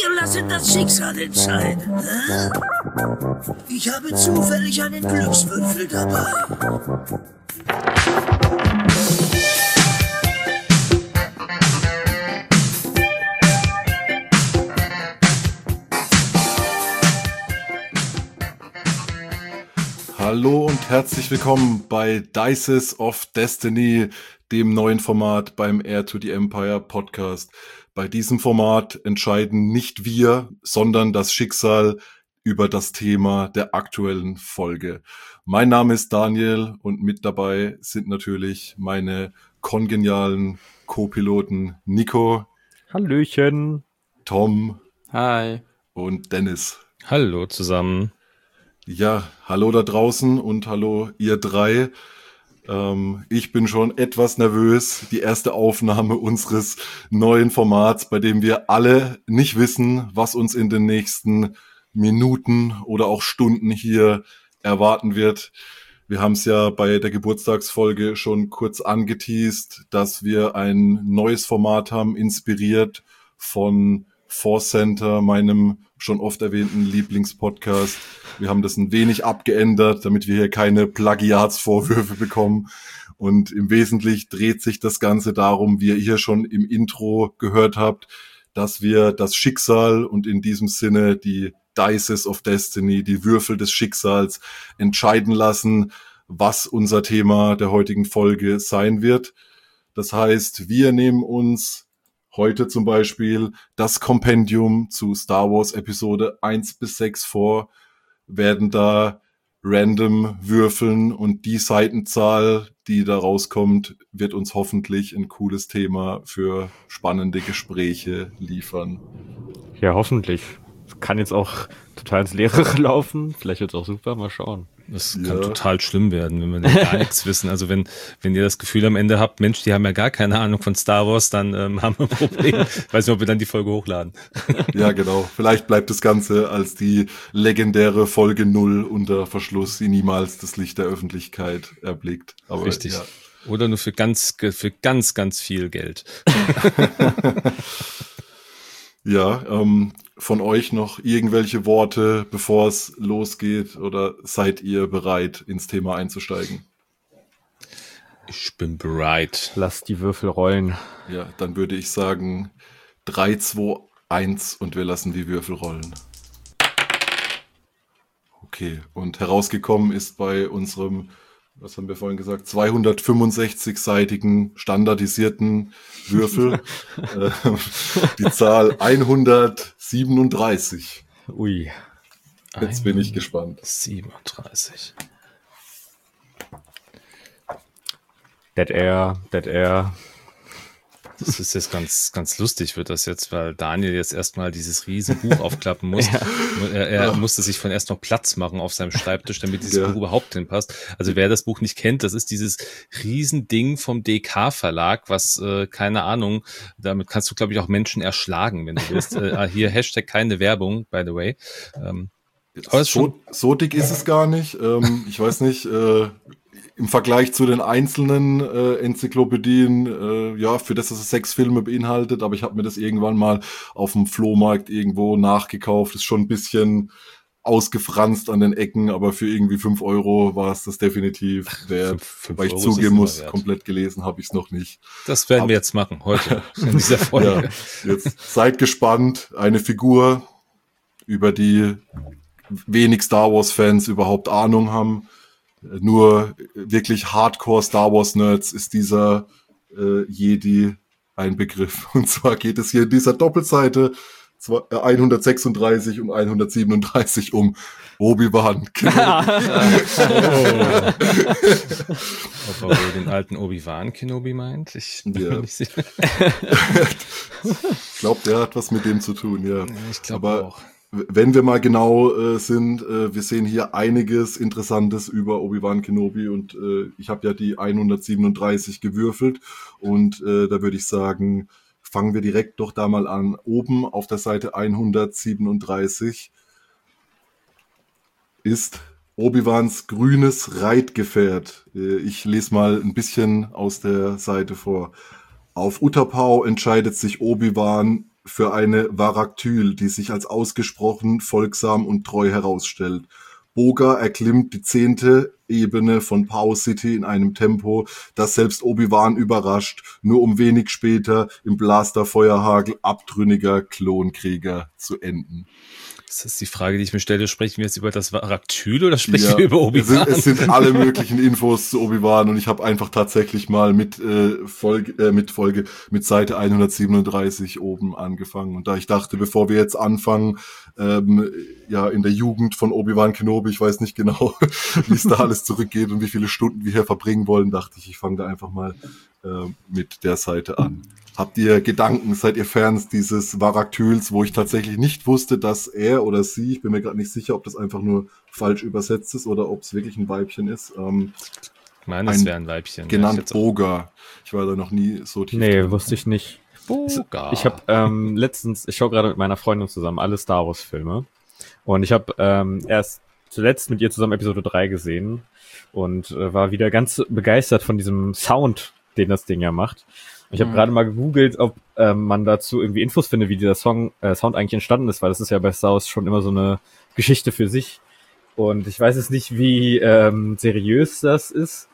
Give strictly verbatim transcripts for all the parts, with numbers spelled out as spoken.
Wir lassen das Schicksal entscheiden. Hä? Ich habe zufällig einen Glückswürfel dabei. Hallo und herzlich willkommen bei Dices of Destiny, dem neuen Format beim Heir to the Empire Podcast. Bei diesem Format entscheiden nicht wir, sondern das Schicksal über das Thema der aktuellen Folge. Mein Name ist Daniel und mit dabei sind natürlich meine kongenialen Co-Piloten Nico. Hallöchen. Tom. Hi. Und Dennis. Hallo zusammen. Ja, hallo da draußen und hallo ihr drei. Ähm, ich bin schon etwas nervös. Die erste Aufnahme unseres neuen Formats, bei dem wir alle nicht wissen, was uns in den nächsten Minuten oder auch Stunden hier erwarten wird. Wir haben es ja bei der Geburtstagsfolge schon kurz angeteast, dass wir ein neues Format haben, inspiriert von Force Center, meinem schon oft erwähnten Lieblingspodcast. Wir haben das ein wenig abgeändert, damit wir hier keine Plagiatsvorwürfe bekommen. Und im Wesentlichen dreht sich das Ganze darum, wie ihr hier schon im Intro gehört habt, dass wir das Schicksal und in diesem Sinne die Dices of Destiny, die Würfel des Schicksals, entscheiden lassen, was unser Thema der heutigen Folge sein wird. Das heißt, wir nehmen uns heute zum Beispiel das Kompendium zu Star Wars Episode eins bis sechs vor, werden da random würfeln und die Seitenzahl, die da rauskommt, wird uns hoffentlich ein cooles Thema für spannende Gespräche liefern. Ja, hoffentlich. Kann jetzt auch total ins Leere laufen. Vielleicht wird es auch super, mal schauen. Das Ja. kann total schlimm werden, wenn wir da gar nichts wissen. Also wenn wenn ihr das Gefühl am Ende habt, Mensch, die haben ja gar keine Ahnung von Star Wars, dann ähm, haben wir ein Problem. Ich weiß nicht, ob wir dann die Folge hochladen. Ja, genau. Vielleicht bleibt das Ganze als die legendäre Folge null unter Verschluss, die niemals das Licht der Öffentlichkeit erblickt. Aber, Richtig. Ja. Oder nur für ganz, für ganz, ganz viel Geld. Ja, ähm, von euch noch irgendwelche Worte, bevor es losgeht, oder seid ihr bereit, ins Thema einzusteigen? Ich bin bereit. Lass die Würfel rollen. Ja, dann würde ich sagen drei, zwei, eins und wir lassen die Würfel rollen. Okay, und herausgekommen ist bei unserem, was haben wir vorhin gesagt, zweihundertfünfundsechzig-seitigen standardisierten Würfel äh, die Zahl hundertsiebenunddreißig. Ui. Jetzt bin ich gespannt. siebenunddreißig. Dead Air, Dead Air. Das ist jetzt ganz, ganz lustig, wird das jetzt, weil Daniel jetzt erstmal dieses riesen Buch aufklappen muss. Ja. Er, er musste sich von erst noch Platz machen auf seinem Schreibtisch, damit dieses Ja. Buch überhaupt hinpasst. Also wer das Buch nicht kennt, das ist dieses Riesending vom D K-Verlag, was, äh, keine Ahnung, damit kannst du, glaube ich, auch Menschen erschlagen, wenn du willst. äh, hier Hashtag keine Werbung, by the way. Ähm, aber ist schon So, so dick ist es gar nicht. Ähm, ich weiß nicht, äh, im Vergleich zu den einzelnen äh, Enzyklopädien, äh, ja, für das, dass es sechs Filme beinhaltet, aber ich habe mir das irgendwann mal auf dem Flohmarkt irgendwo nachgekauft. Ist schon ein bisschen ausgefranst an den Ecken, aber für irgendwie fünf Euro war es das definitiv wert. fünf- fünf Weil ich Euro ist zugeben es muss, immer wert. komplett gelesen habe ich es noch nicht. Das werden Ab- wir jetzt machen, heute, in dieser Folge. Ja, jetzt seid gespannt. Eine Figur, über die wenig Star Wars-Fans überhaupt Ahnung haben. Nur wirklich Hardcore Star Wars Nerds ist dieser äh, Jedi ein Begriff. Und zwar geht es hier in dieser Doppelseite zwar, äh, hundertsechsunddreißig und hundertsiebenunddreißig um Obi-Wan Kenobi. Ob er wohl den alten Obi-Wan Kenobi meint? Ich bin Ja. mir nicht sicher. Ich glaube, der hat was mit dem zu tun, ja. Ich glaube Aber auch. wenn wir mal genau äh, sind, äh, wir sehen hier einiges Interessantes über Obi-Wan Kenobi und äh, ich habe ja die hundertsiebenunddreißig gewürfelt und äh, da würde ich sagen, fangen wir direkt doch da mal an. Oben auf der Seite hundertsiebenunddreißig ist Obi-Wans grünes Reitgefährt. Äh, ich lese mal ein bisschen aus der Seite vor. Auf Utapau entscheidet sich Obi-Wan für eine Varaktyl, die sich als ausgesprochen folgsam und treu herausstellt. Boga erklimmt die zehnte Ebene von Pow City in einem Tempo, das selbst Obi-Wan überrascht, nur um wenig später im Blasterfeuerhagel abtrünniger Klonkrieger zu enden. Das ist die Frage, die ich mir stelle. Sprechen wir jetzt über das Varaktyl oder sprechen Ja, wir über Obi-Wan? Es sind, es sind alle möglichen Infos zu Obi-Wan und ich habe einfach tatsächlich mal mit äh, Folge, äh, mit Folge mit Seite hundertsiebenunddreißig oben angefangen. Und da ich dachte, bevor wir jetzt anfangen, ähm, ja in der Jugend von Obi-Wan Kenobi, ich weiß nicht genau, wie es da alles zurückgeht und wie viele Stunden wir hier verbringen wollen, dachte ich, ich fange da einfach mal äh, mit der Seite an. Habt ihr Gedanken, seid ihr Fans dieses Varaktyls, wo ich tatsächlich nicht wusste, dass er oder sie, ich bin mir gerade nicht sicher, ob das einfach nur falsch übersetzt ist oder ob es wirklich ein Weibchen ist. Ähm, ich meine, es wäre ein Weibchen. Genannt ja, ich Boga. Ich war da noch nie so tief Nee, drin. wusste ich nicht. Boga. Ich habe ähm, letztens, ich schaue gerade mit meiner Freundin zusammen alle Star Wars Filme und ich habe ähm, erst zuletzt mit ihr zusammen Episode drei gesehen und äh, war wieder ganz begeistert von diesem Sound, den das Ding ja macht. Ich habe mhm. gerade mal gegoogelt, ob ähm, man dazu irgendwie Infos findet, wie dieser Song, äh, Sound eigentlich entstanden ist, weil das ist ja bei Star Wars schon immer so eine Geschichte für sich. Und ich weiß jetzt nicht, wie ähm, seriös das ist,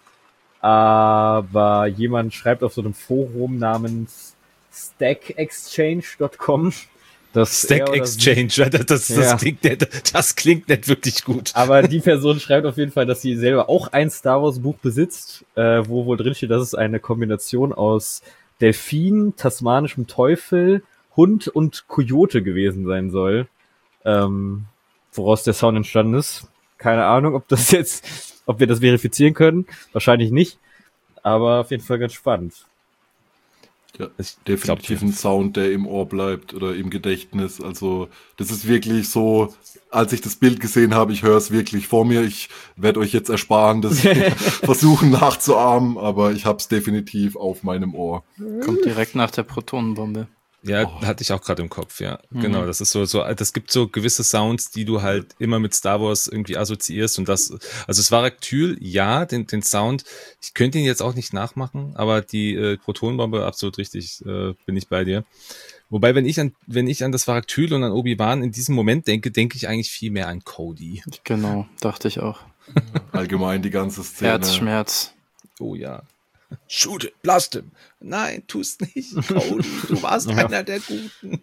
aber jemand schreibt auf so einem Forum namens stack exchange dot com, dass Stack Exchange, das, das, ja. das, klingt nicht, das klingt nicht wirklich gut. Aber die Person schreibt auf jeden Fall, dass sie selber auch ein Star Wars Buch besitzt, äh, wo wohl drin steht, dass es eine Kombination aus Delfin, tasmanischem Teufel, Hund und Kojote gewesen sein soll. Ähm, woraus der Sound entstanden ist. Keine Ahnung, ob das jetzt, ob wir das verifizieren können. Wahrscheinlich nicht. Aber auf jeden Fall ganz spannend. Ja, definitiv ein Sound, der im Ohr bleibt oder im Gedächtnis. Also das ist wirklich so, als ich das Bild gesehen habe, ich höre es wirklich vor mir. Ich werde euch jetzt ersparen, das versuchen nachzuahmen, aber ich habe es definitiv auf meinem Ohr. Kommt direkt nach der Protonenbombe. Ja, Oh. hatte ich auch gerade im Kopf, ja. Mhm. Genau, das ist so, so, das gibt so gewisse Sounds, die du halt immer mit Star Wars irgendwie assoziierst und das, also es war Varaktyl, ja, den, den Sound, ich könnte ihn jetzt auch nicht nachmachen, aber die äh, Protonenbombe, absolut richtig, äh, bin ich bei dir. Wobei, wenn ich an, wenn ich an das Varaktyl und an Obi-Wan in diesem Moment denke, denke ich eigentlich viel mehr an Cody. Genau, dachte ich auch. Allgemein die ganze Szene. Herzschmerz. Oh ja. Shoot it, blast him. Nein, tust nicht, Cody, du warst Ja. einer der Guten.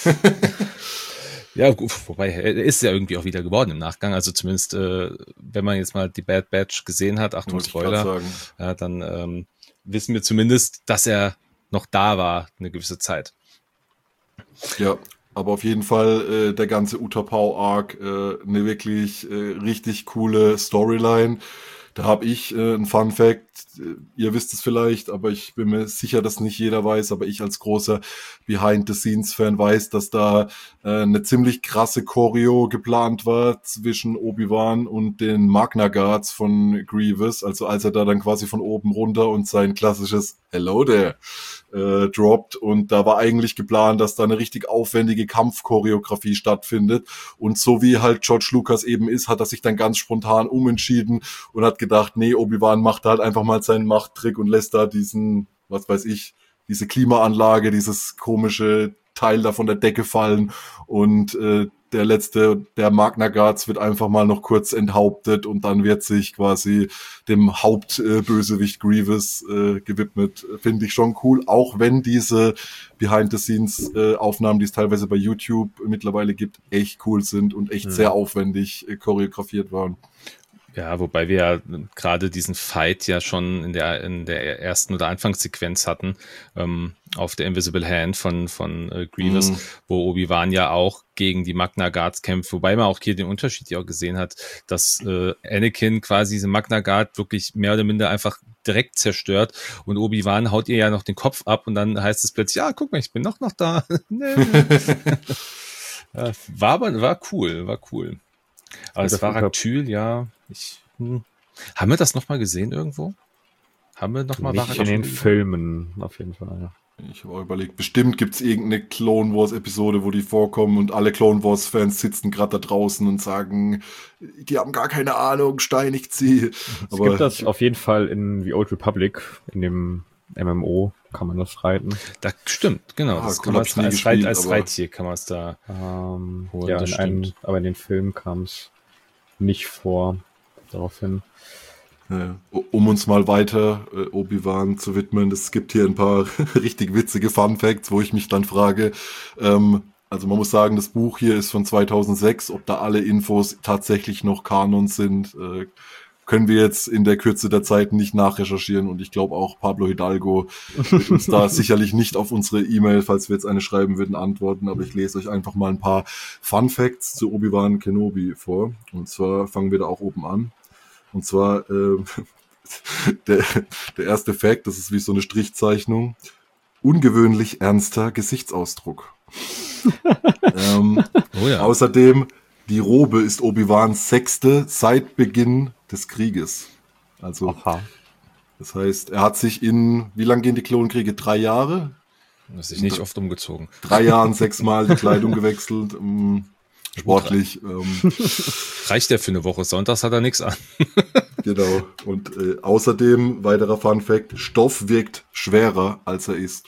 Ja, gut, wobei, er ist ja irgendwie auch wieder geworden im Nachgang, also zumindest, äh, wenn man jetzt mal die Bad Batch gesehen hat, Achtung, Wollte ich grad Spoiler, sagen. ja, dann ähm, wissen wir zumindest, dass er noch da war, eine gewisse Zeit. Ja, aber auf jeden Fall äh, der ganze Utapau-Arc, äh, eine wirklich äh, richtig coole Storyline. Da habe ich äh, ein Fun Fact, äh, ihr wisst es vielleicht, aber ich bin mir sicher, dass nicht jeder weiß, aber ich als großer Behind-the-Scenes-Fan weiß, dass da äh, eine ziemlich krasse Choreo geplant war zwischen Obi-Wan und den Magna Guards von Grievous, also als er da dann quasi von oben runter und sein klassisches Hello there äh, droppt und da war eigentlich geplant, dass da eine richtig aufwendige Kampfchoreografie stattfindet und so wie halt George Lucas eben ist, hat er sich dann ganz spontan umentschieden und hat gedacht, nee, Obi-Wan macht halt einfach mal seinen Machttrick und lässt da diesen, was weiß ich, diese Klimaanlage, dieses komische Teil da von der Decke fallen und äh, der letzte, der Magna Guards wird einfach mal noch kurz enthauptet und dann wird sich quasi dem Hauptbösewicht äh, Grievous äh, gewidmet. Finde ich schon cool, auch wenn diese Behind-the-Scenes-Aufnahmen, äh, die es teilweise bei YouTube mittlerweile gibt, echt cool sind und echt Mhm. sehr aufwendig äh, choreografiert waren. Ja, wobei wir ja gerade diesen Fight ja schon in der in der ersten oder Anfangssequenz hatten, ähm, auf der Invisible Hand von von äh, Grievous, Mhm. wo Obi-Wan ja auch gegen die Magna Guards kämpft, wobei man auch hier den Unterschied ja auch gesehen hat, dass äh, Anakin quasi diese Magna Guard wirklich mehr oder minder einfach direkt zerstört und Obi-Wan haut ihr ja noch den Kopf ab und dann heißt es plötzlich, ja, guck mal, ich bin doch noch da. Nee. Ja, war aber war cool, war cool. Aber Und das das war- Varaktyl, ja, ich, hm. Haben wir das nochmal gesehen irgendwo? Haben wir nochmal Nicht in den Filmen, auf jeden Fall, ja. Ich habe auch überlegt, bestimmt gibt's irgendeine Clone Wars Episode, wo die vorkommen und alle Clone Wars Fans sitzen gerade da draußen und sagen, die haben gar keine Ahnung, steinigt sie. Es gibt das auf jeden Fall in The Old Republic, in dem M M O kann man das reiten. Da stimmt, genau. Ah, das cool, kann man hab ich als, nie als, gespielt, Reit, als aber- Reittier kann man es da. Ähm, Oh, ja, das in einem, stimmt. aber in den Filmen kam es nicht vor. Daraufhin. Ja, um uns mal weiter äh, Obi-Wan zu widmen, es gibt hier ein paar richtig witzige Fun-Facts, wo ich mich dann frage, ähm, also man muss sagen, das Buch hier ist von zweitausendsechs, ob da alle Infos tatsächlich noch Kanon sind, äh, können wir jetzt in der Kürze der Zeit nicht nachrecherchieren und ich glaube auch Pablo Hidalgo wird uns da sicherlich nicht auf unsere E-Mail, falls wir jetzt eine schreiben würden, antworten, aber ich lese euch einfach mal ein paar Fun-Facts zu Obi-Wan Kenobi vor und zwar fangen wir da auch oben an. Und zwar äh, der, der erste Fact, das ist wie so eine Strichzeichnung. Ungewöhnlich ernster Gesichtsausdruck. ähm, Oh ja. Außerdem, die Robe ist Obi-Wans sechste seit Beginn des Krieges. Also, Aha. das heißt, er hat sich in, wie lang gehen die Klonkriege? Drei Jahre? Das ist nicht oft umgezogen. Drei Jahren sechsmal die Kleidung gewechselt. Ähm, sportlich. Ähm, Reicht der für eine Woche? Sonntags hat er nichts an. Genau. Und äh, außerdem, weiterer Fun Fact, Stoff wirkt schwerer, als er ist.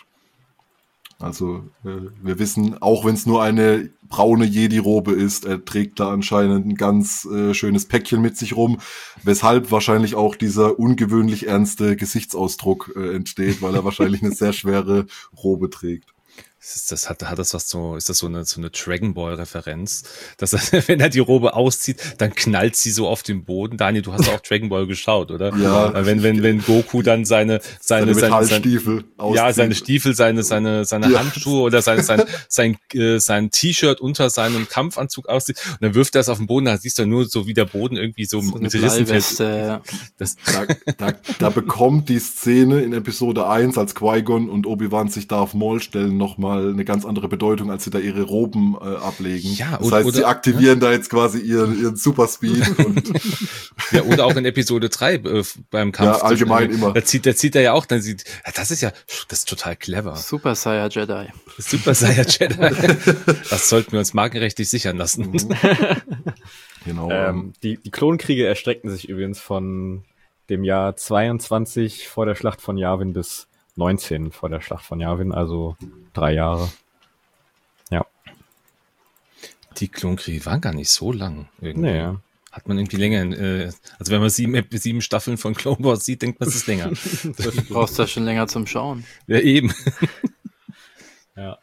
Also äh, wir wissen, auch wenn es nur eine braune Jedi-Robe ist, er trägt da anscheinend ein ganz äh, schönes Päckchen mit sich rum, weshalb wahrscheinlich auch dieser ungewöhnlich ernste Gesichtsausdruck äh, entsteht, weil er wahrscheinlich eine sehr schwere Robe trägt. Ist das, hat, hat das was so, ist das so eine, so eine Dragon Ball Referenz? Dass er, wenn er die Robe auszieht, dann knallt sie so auf den Boden. Daniel, du hast auch Dragon Ball geschaut, oder? Ja. Weil Wenn, wenn, wenn Goku dann seine, seine, Seine seine, Metallstiefel seine auszieht. ja, seine Stiefel, seine, seine, seine Ja. Handschuhe oder sein, sein, sein, äh, sein T-Shirt unter seinem Kampfanzug auszieht und dann wirft er es auf den Boden, da siehst du nur so, wie der Boden irgendwie so, So eine mit Rissen fällt. Bleiweste. Das, Da, da, da bekommt die Szene in Episode eins, als Qui-Gon und Obi-Wan sich Darth Maul stellen, nochmal eine ganz andere Bedeutung, als sie da ihre Roben äh, ablegen. Ja, das oder- heißt, sie oder- aktivieren da jetzt quasi ihren, ihren Superspeed und ja, oder auch in Episode drei äh, beim Kampf. Ja, allgemein zwischen- immer. Da zieht, da zieht er ja auch, dann sieht, ja, das ist ja, das ist total clever. Super Saiyan Jedi. Super Saiyan Jedi. Das sollten wir uns markenrechtlich sichern lassen. genau. Ähm, die, die Klonkriege erstreckten sich übrigens von dem Jahr zweiundzwanzig vor der Schlacht von Yavin bis neunzehn vor der Schlacht von Yavin, also drei Jahre. Ja. Die Klonkriege waren gar nicht so lang. Irgendwie. Nee, ja. Hat man irgendwie länger, äh, also wenn man sieben, Ep- sieben Staffeln von Clone Wars sieht, denkt man, es ist länger. Du brauchst ja schon länger zum Schauen. Ja, eben. Ja.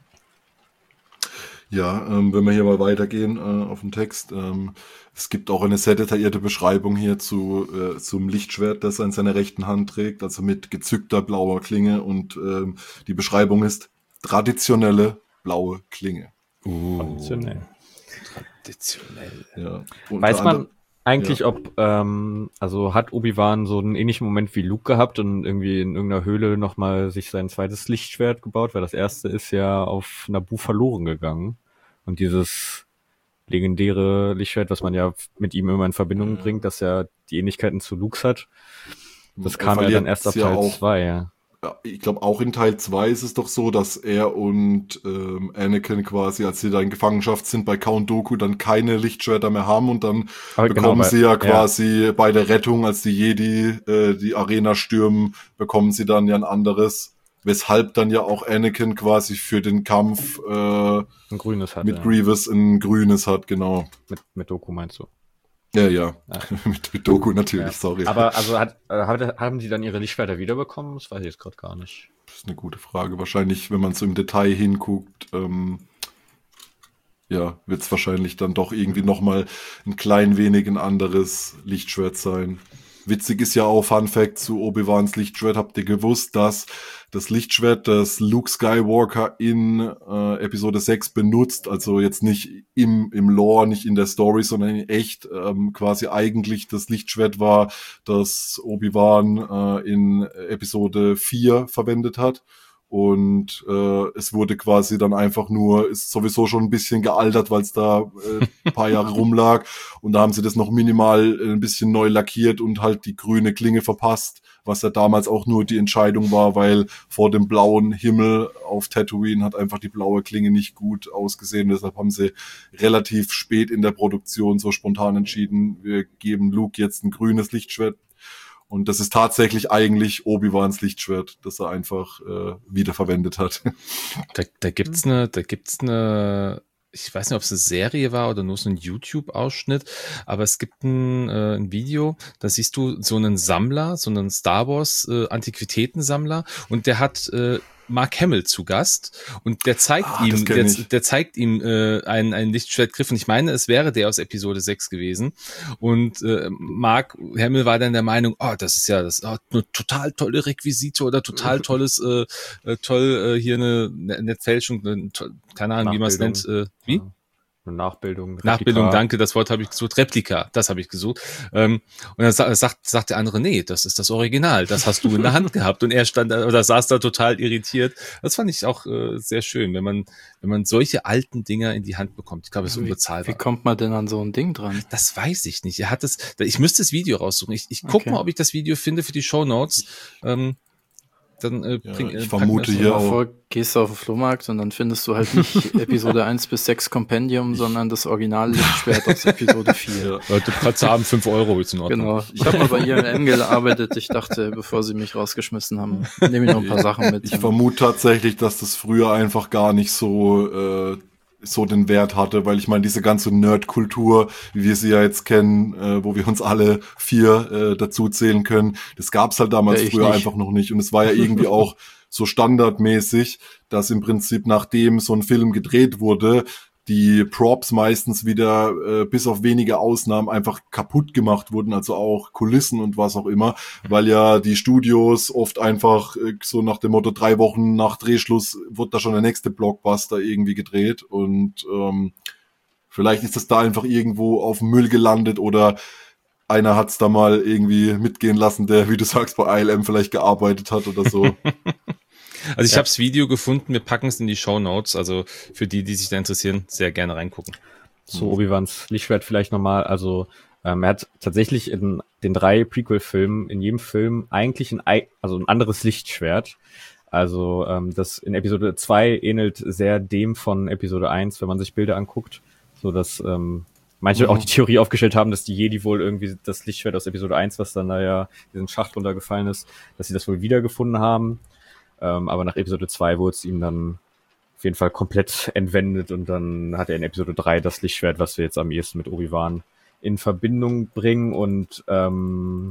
Ja, ähm, wenn wir hier mal weitergehen äh, auf den Text, ähm, es gibt auch eine sehr detaillierte Beschreibung hier zu äh, zum Lichtschwert, das er in seiner rechten Hand trägt, also mit gezückter blauer Klinge und ähm, die Beschreibung ist traditionelle blaue Klinge. Uh, Traditionell. Traditionell. Ja. Unter Weiß man anderem- eigentlich, ob, ähm, also hat Obi-Wan so einen ähnlichen Moment wie Luke gehabt und irgendwie in irgendeiner Höhle nochmal sich sein zweites Lichtschwert gebaut, weil das erste ist ja auf Naboo verloren gegangen. Und dieses legendäre Lichtschwert, was man ja mit ihm immer in Verbindung bringt, dass er die Ähnlichkeiten zu Lukes hat, das Er kam ja verliert dann erst ab ja Teil auch- zwei, ja. Ja, ich glaube, auch in Teil zwei ist es doch so, dass er und ähm, Anakin quasi, als sie da in Gefangenschaft sind bei Count Dooku, dann keine Lichtschwerter mehr haben und dann Aber bekommen genau, sie ja weil- quasi bei der Rettung, als die Jedi äh, die Arena stürmen, bekommen sie dann ja ein anderes, weshalb dann ja auch Anakin quasi für den Kampf äh, Ein grünes hat mit er. Grievous ein grünes hat, genau. Mit, mit Doku meinst du? Ja, ja, Ja. mit, mit Dooku natürlich, Ja. sorry. Aber also hat, äh, hat, haben die dann ihre Lichtschwerter wiederbekommen? Das weiß ich jetzt gerade gar nicht. Das ist eine gute Frage. Wahrscheinlich, wenn man so im Detail hinguckt, ähm, ja, wird es wahrscheinlich dann doch irgendwie nochmal ein klein wenig ein anderes Lichtschwert sein. Witzig ist ja auch, Fun Fact zu Obi-Wans Lichtschwert, habt ihr gewusst, dass das Lichtschwert, das Luke Skywalker in äh, Episode sechs benutzt, also jetzt nicht im, im Lore, nicht in der Story, sondern in echt ähm, quasi eigentlich das Lichtschwert war, das Obi-Wan äh, in Episode vier verwendet hat. Und äh, es wurde quasi dann einfach nur, ist sowieso schon ein bisschen gealtert, weil es da äh, ein paar Jahre rumlag. Und da haben sie das noch minimal äh, ein bisschen neu lackiert und halt die grüne Klinge verpasst, was ja damals auch nur die Entscheidung war, weil vor dem blauen Himmel auf Tatooine hat einfach die blaue Klinge nicht gut ausgesehen. Deshalb haben sie relativ spät in der Produktion so spontan entschieden, wir geben Luke jetzt ein grünes Lichtschwert. Und das ist tatsächlich eigentlich Obi-Wans Lichtschwert, das er einfach äh, wiederverwendet hat. Da, da gibt's eine, da gibt's eine, ich weiß nicht, ob es eine Serie war oder nur so ein YouTube-Ausschnitt, aber es gibt ein, äh, ein Video, da siehst du so einen Sammler, so einen Star Wars äh, Antiquitätensammler und der hat äh, Mark Hamill zu Gast und der zeigt Ah, ihm, das kenn der, ich. der zeigt ihm äh, einen, einen Lichtschwertgriff und ich meine, es wäre der aus Episode sechs gewesen und äh, Mark Hamill war dann der Meinung, oh, das ist ja das oh, eine total tolle Requisite oder total tolles, äh, äh, toll äh, hier eine Netzfälschung, eine, to- keine Ahnung, wie man es nennt, äh, wie? Ja. Eine Nachbildung. Replika. Nachbildung, danke, das Wort habe ich gesucht, Replika, das habe ich gesucht. Ähm, und dann sa- sagt, sagt der andere, nee, das ist das Original, das hast du in der Hand gehabt. Und er stand da oder saß da total irritiert. Das fand ich auch äh, sehr schön, wenn man, wenn man solche alten Dinger in die Hand bekommt. Ich glaube, es ist Wie, unbezahlbar. wie kommt man denn an so ein Ding dran? Das weiß ich nicht. Er hat es, ich müsste das Video raussuchen. Ich, ich guck Okay. mal, ob ich das Video finde für die Shownotes. Ähm, dann äh, Ja, bring, äh, ich packen vermute wir das hier noch. auch- Vor, gehst du auf den Flohmarkt und dann findest du halt nicht Episode eins bis sechs Kompendium, sondern das Original-Lichtschwert aus Episode vier. Ja. Leute, Katze haben fünf Euro, ist in Ordnung. Genau. Ich habe mal bei I M M gearbeitet. Ich dachte, bevor sie mich rausgeschmissen haben, nehme ich noch ein paar Sachen mit. Ich vermute tatsächlich, dass das früher einfach gar nicht so äh, so den Wert hatte, weil ich meine, diese ganze Nerd-Kultur, wie wir sie ja jetzt kennen, äh, wo wir uns alle vier äh, dazu zählen können, das gab's halt damals Ja, ich früher nicht. einfach noch nicht. Und es war ja irgendwie auch so standardmäßig, dass im Prinzip nachdem so ein Film gedreht wurde, die Props meistens wieder äh, bis auf wenige Ausnahmen einfach kaputt gemacht wurden, also auch Kulissen und was auch immer, weil ja die Studios oft einfach äh, so nach dem Motto, drei Wochen nach Drehschluss wird da schon der nächste Blockbuster irgendwie gedreht und ähm, vielleicht ist das da einfach irgendwo auf dem Müll gelandet oder einer hat's da mal irgendwie mitgehen lassen, der, wie du sagst, bei I L M vielleicht gearbeitet hat oder so. Also ich Ja. habe das Video gefunden, wir packen es in die Shownotes, also für die, die sich da interessieren, sehr gerne reingucken. Zu Obi-Wans Lichtschwert vielleicht nochmal. Also ähm, er hat tatsächlich in den drei Prequel-Filmen in jedem Film eigentlich ein, ei- also ein anderes Lichtschwert. Also ähm, das in Episode zwei ähnelt sehr dem von Episode eins, wenn man sich Bilder anguckt. So dass ähm, manche Mhm. auch die Theorie aufgestellt haben, dass die Jedi wohl irgendwie das Lichtschwert aus Episode eins, was dann da ja diesen Schacht runtergefallen ist, dass sie das wohl wiedergefunden haben. Ähm, aber nach Episode zwei wurde es ihm dann auf jeden Fall komplett entwendet und dann hat er in Episode drei das Lichtschwert, was wir jetzt am ehesten mit Obi-Wan in Verbindung bringen und ähm,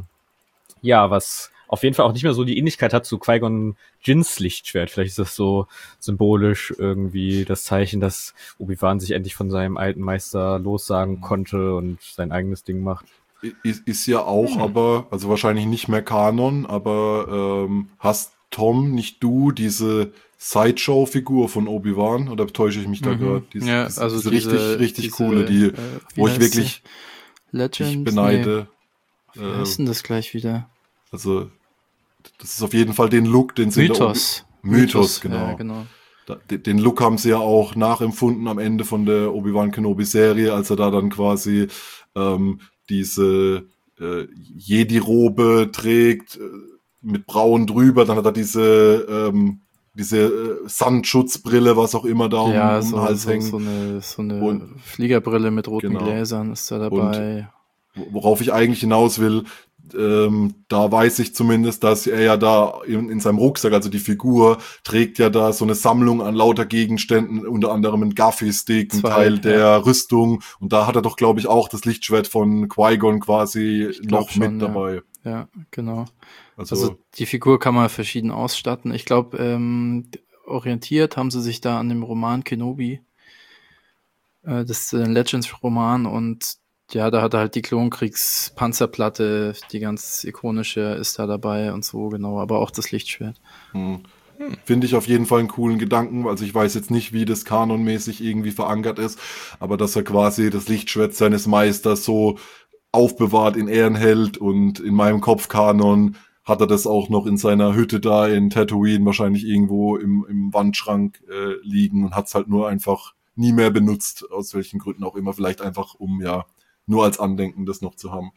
ja, was auf jeden Fall auch nicht mehr so die Ähnlichkeit hat zu Qui-Gon Jinns Lichtschwert. Vielleicht ist das so symbolisch irgendwie das Zeichen, dass Obi-Wan sich endlich von seinem alten Meister lossagen konnte und sein eigenes Ding macht. Ist, ist ja auch, aber, also wahrscheinlich nicht mehr Kanon, aber ähm, hast Tom, nicht du, diese Sideshow-Figur von Obi-Wan, oder täusche ich mich da Mhm. gerade? Diese, Ja, diese, also diese diese- richtig, richtig diese, coole, die, äh, wie wo ich heißt wirklich sie? Legend? dich beneide. Nee. Wie heißt denn das gleich wieder? Also, das ist auf jeden Fall den Look, den sie in der Mythos. Obi- Mythos, genau. Ja, genau. Da, den den Look haben sie ja auch nachempfunden am Ende von der Obi-Wan Kenobi-Serie, als er da dann quasi ähm, diese äh, Jedi-Robe trägt, äh, mit Braun drüber, dann hat er diese ähm, diese äh, Sandschutzbrille, was auch immer da um, Ja, um so, den Hals so, hängt. so eine, so eine Und- Fliegerbrille mit roten Genau. Gläsern ist da dabei. Worauf ich eigentlich hinaus will, ähm, da weiß ich zumindest, dass er ja da in, in seinem Rucksack, also die Figur, trägt ja da so eine Sammlung an lauter Gegenständen, unter anderem ein Gaffy-Stick, ein Zwei, Teil der ja. Rüstung. Und da hat er doch, glaube ich, auch das Lichtschwert von Qui-Gon quasi Ich glaub noch schon, mit ja. dabei. Ja, genau. Also, Also die Figur kann man verschieden ausstatten. Ich glaube, ähm, orientiert haben sie sich da an dem Roman Kenobi. Äh, das ist ein Legends-Roman und ja, da hat er halt die Klonkriegs-Panzerplatte, die ganz ikonische ist da dabei und so, genau, aber auch das Lichtschwert. hm. Finde ich auf jeden Fall einen coolen Gedanken. Also ich weiß jetzt nicht, wie das kanonmäßig irgendwie verankert ist, aber dass er quasi das Lichtschwert seines Meisters so aufbewahrt, in Ehren hält, und in meinem Kopfkanon hat er das auch noch in seiner Hütte da in Tatooine wahrscheinlich irgendwo im, im Wandschrank äh, liegen und hat es halt nur einfach nie mehr benutzt, aus welchen Gründen auch immer, vielleicht einfach um ja nur als Andenken das noch zu haben.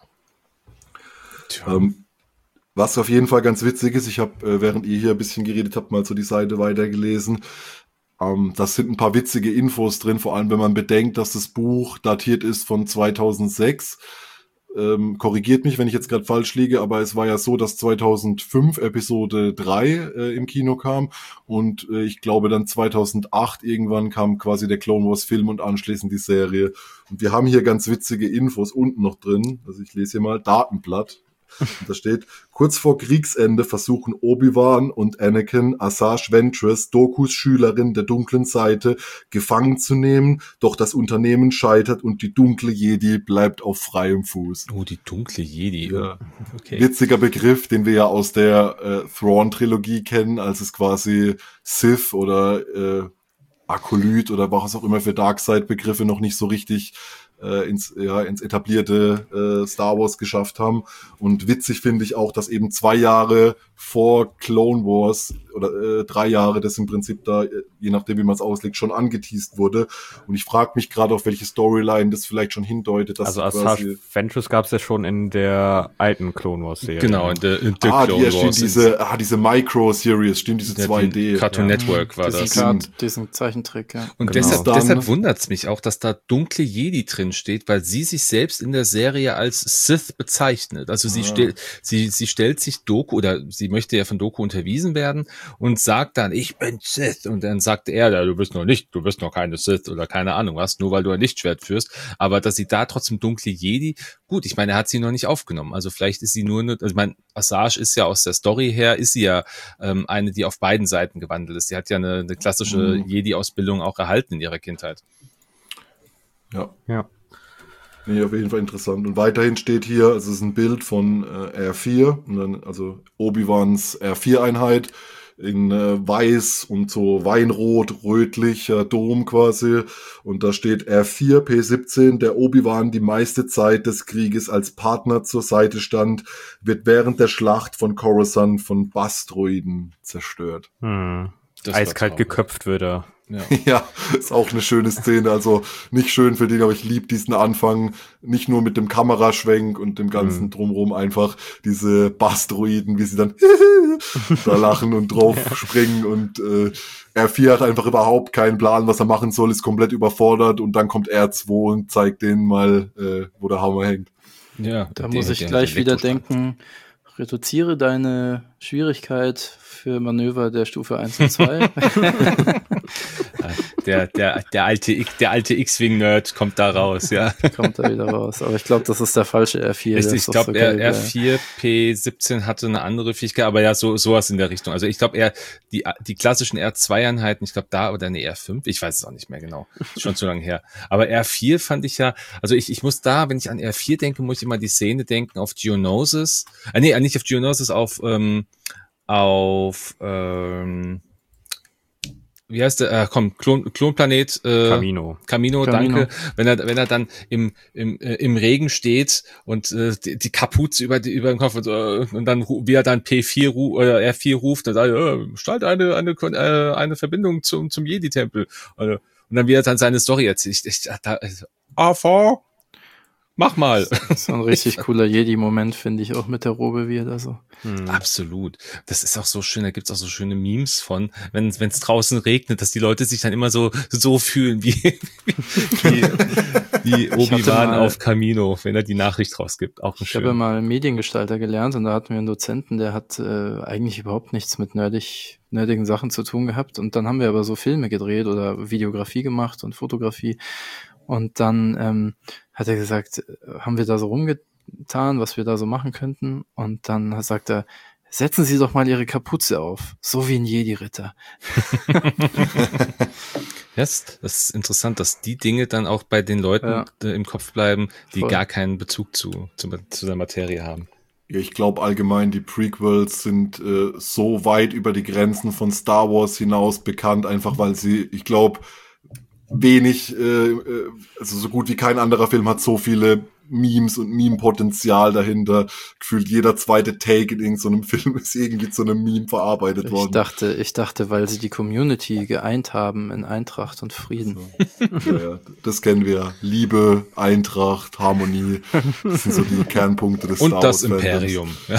Tja. Ähm, was auf jeden Fall ganz witzig ist, ich habe, äh, während ihr hier ein bisschen geredet habt, mal so die Seite weitergelesen. Ähm, das sind ein paar witzige Infos drin, vor allem wenn man bedenkt, dass das Buch datiert ist von zweitausendsechs. ähm, korrigiert mich, wenn ich jetzt gerade falsch liege, aber es war ja so, dass zweitausendfünf Episode drei äh, im Kino kam und äh, ich glaube dann zweitausendacht irgendwann kam quasi der Clone Wars Film und anschließend die Serie. Und wir haben hier ganz witzige Infos unten noch drin, also ich lese hier mal Datenblatt. Und da steht, kurz vor Kriegsende versuchen Obi-Wan und Anakin Asajj Ventress, Dokus Schülerin der dunklen Seite, gefangen zu nehmen, doch das Unternehmen scheitert und die dunkle Jedi bleibt auf freiem Fuß. Oh, die dunkle Jedi. Ja. Okay. Witziger Begriff, den wir ja aus der äh, Thrawn-Trilogie kennen, als es quasi Sith oder äh, Akolyt oder was auch immer für Darkseid-Begriffe noch nicht so richtig äh, ins, ja, ins etablierte äh, Star Wars geschafft haben. Und witzig finde ich auch, dass eben zwei Jahre vor Clone Wars oder äh, drei Jahre, das im Prinzip da, je nachdem wie man es auslegt, schon angeteast wurde. Und ich frage mich gerade, auf welche Storyline das vielleicht schon hindeutet. Dass also Asajj Ventress gab es ja schon in der alten Clone Wars Serie. Genau, in der, in der ah, Clone die, ja, Wars. Stimmt, diese, ah, diese Micro-Series, stimmt, diese ja, zwei D. Cartoon ja. Network war diesen das. Kart, diesen Zeichentrick, ja. Und Genau. deshalb, Dann- deshalb wundert es mich auch, dass da dunkle Jedi drin steht, weil sie sich selbst in der Serie als Sith bezeichnet. Also sie Ah. stellt, sie, sie stellt sich Doku, oder sie möchte ja von Doku unterwiesen werden und sagt dann, ich bin Sith. Und dann sagt er, ja, du bist noch nicht, du bist noch keine Sith oder keine Ahnung was, nur weil du ein Lichtschwert führst. Aber dass sie da trotzdem dunkle Jedi, gut, ich meine, er hat sie noch nicht aufgenommen. Also vielleicht ist sie nur, eine, also ich meine, Asajj ist ja aus der Story her, ist sie ja ähm, eine, die auf beiden Seiten gewandelt ist. Sie hat ja eine, eine klassische Mhm. Jedi-Ausbildung auch erhalten in ihrer Kindheit. Ja. Ja. Nee, auf jeden Fall interessant. Und weiterhin steht hier, also es ist ein Bild von äh, R vier, und dann, also Obi-Wans R vier Einheit in äh, weiß und so weinrot, rötlicher Dom quasi. Und da steht R vier P siebzehn, der Obi-Wan die meiste Zeit des Krieges als Partner zur Seite stand, wird während der Schlacht von Coruscant von Bastroiden zerstört. Hm. Das war Eiskalt traurig. geköpft wird er. Ja. Ja, ist auch eine schöne Szene. Also nicht schön für den, aber ich liebe diesen Anfang. Nicht nur mit dem Kameraschwenk und dem ganzen Mhm. Drumherum, einfach diese Bastroiden, wie sie dann da lachen und drauf springen. Und äh, R vier hat einfach überhaupt keinen Plan, was er machen soll, ist komplett überfordert. Und dann kommt R zwei und zeigt denen mal, äh, wo der Hammer hängt. Ja, Da den- muss ich den gleich wieder Elektrostrahl. denken, reduziere deine Schwierigkeit für Manöver der Stufe eins und zwei. Der, der, der alte, X- der alte X-Wing-Nerd kommt da raus, ja. Kommt da wieder raus. Aber ich glaube, das ist der falsche R vier. Ich, der ich ist doch glaube, so geil, R vier P siebzehn hatte eine andere Fähigkeit, aber ja, so sowas in der Richtung. Also ich glaube eher die, die klassischen R zwei Einheiten, ich glaube da oder eine R fünf, ich weiß es auch nicht mehr genau, ist schon zu lange her. Aber R vier fand ich ja, also ich, ich muss da, wenn ich an R vier denke, muss ich immer die Szene denken auf Geonosis, äh, nee, nicht auf Geonosis, auf, ähm, auf, ähm, wie heißt der, äh, komm, Klon, Klonplanet, äh, Camino. Camino, Camino. danke. Wenn er, wenn er dann im, im, äh, im Regen steht und äh, die, die Kapuze über, die, über den Kopf und, äh, und dann, ru- wie er dann P vier ru oder R vier ruft, dann sagt er, äh, start eine, eine, Kon- äh, eine Verbindung zum, zum Jedi-Tempel. Also, und dann, wie er dann seine Story erzählt. Ich, ich, da, A V, mach mal. Das ist ein richtig cooler Jedi-Moment, finde ich, auch mit der Robe, wie er da so. Hm. Absolut. Das ist auch so schön, da gibt's auch so schöne Memes von, wenn es draußen regnet, dass die Leute sich dann immer so so fühlen wie, wie, wie Obi-Wan mal- auf Camino, wenn er die Nachricht rausgibt. Auch ein Ich habe ja schön. mal Mediengestalter gelernt und da hatten wir einen Dozenten, der hat äh, eigentlich überhaupt nichts mit nerdig, nerdigen Sachen zu tun gehabt. Und dann haben wir aber so Filme gedreht oder Videografie gemacht und Fotografie. Und dann ähm, hat er gesagt, äh, haben wir da so rumgetan, was wir da so machen könnten. Und dann sagt er, setzen Sie doch mal Ihre Kapuze auf, so wie ein Jedi-Ritter. Yes, das ist interessant, dass die Dinge dann auch bei den Leuten Ja. äh, im Kopf bleiben, die Voll. gar keinen Bezug zu, zu, zu der Materie haben. Ja, ich glaube allgemein, die Prequels sind äh, so weit über die Grenzen von Star Wars hinaus bekannt, einfach weil sie, ich glaube, wenig, äh, äh, also so gut wie kein anderer Film hat so viele Memes und Meme-Potenzial dahinter. Gefühlt jeder zweite Take in irgendeinem Film ist irgendwie zu einem Meme verarbeitet Ich worden. dachte, ich dachte, weil sie die Community geeint haben in Eintracht und Frieden. So. Ja, ja, das kennen wir. Liebe, Eintracht, Harmonie. Das sind so die Kernpunkte des Und Star das Wars-Fandoms. Imperium. Ja.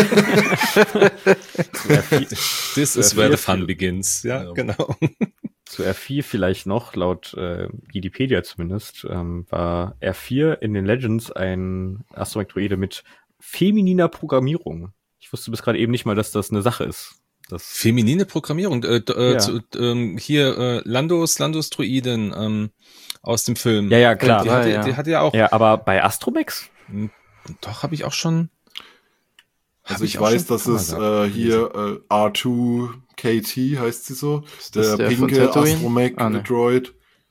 This is where the fun begins. Ja, Ja. genau. zu R vier vielleicht noch, laut äh, Wikipedia zumindest, ähm, war R vier in den Legends ein Astromech-Droide mit femininer Programmierung. Ich wusste bis gerade eben nicht mal, dass das eine Sache ist. Das Feminine Programmierung. Äh, äh, Ja. zu, ähm, hier äh, Landos, Landos Droiden ähm, aus dem Film. Ja, ja, klar. Die, hatte, Ja, ja. die hatte ja auch. ja, aber bei Astromechs? Hm, Doch, habe ich auch schon. Also hab ich, auch weiß, schon dass ein paar es Mal gehabt, äh, hier äh, R zwei K T heißt sie so, Ist das der, der von pinke Tatooine? Astromech Ah, ne. Droid.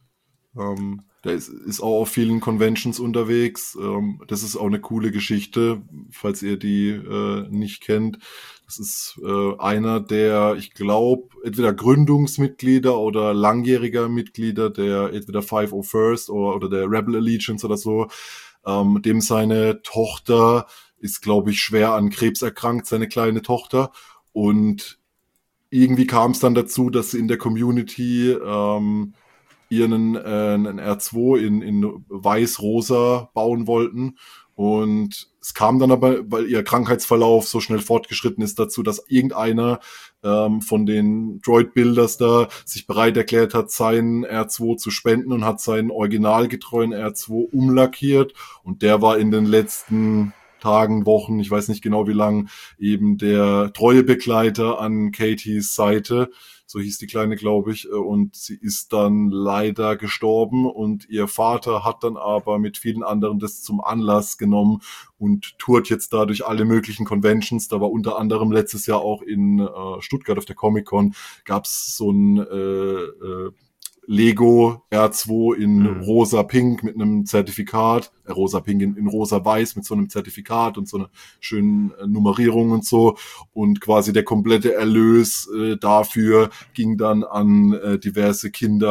Ähm, der ist, ist auch auf vielen Conventions unterwegs. Ähm, das ist auch eine coole Geschichte, falls ihr die äh, nicht kennt. Das ist äh, einer der, ich glaube, entweder Gründungsmitglieder oder langjähriger Mitglieder der entweder five oh first oder, oder der Rebel Allegiance oder so. Ähm, dem seine Tochter ist, glaube ich, schwer an Krebs erkrankt, seine kleine Tochter. Und irgendwie kam es dann dazu, dass sie in der Community ähm, ihren äh, einen R zwei in, in weiß-rosa bauen wollten. Und es kam dann aber, weil ihr Krankheitsverlauf so schnell fortgeschritten ist, dazu, dass irgendeiner ähm, von den Droid-Builders da sich bereit erklärt hat, seinen R zwei zu spenden und hat seinen originalgetreuen R zwei umlackiert. Und der war in den letzten Tagen, Wochen, ich weiß nicht genau wie lang, eben der treue Begleiter an Katys Seite. So hieß die Kleine, glaube ich. Und sie ist dann leider gestorben und ihr Vater hat dann aber mit vielen anderen das zum Anlass genommen und tourt jetzt da durch alle möglichen Conventions. Da war unter anderem letztes Jahr auch in äh, Stuttgart auf der Comic-Con gab's so ein äh, äh, Lego R zwei in Mhm. rosa-pink mit einem Zertifikat, äh, rosa-pink in, in rosa-weiß mit so einem Zertifikat und so einer schönen äh, Nummerierung und so. Und quasi der komplette Erlös äh, dafür ging dann an äh, diverse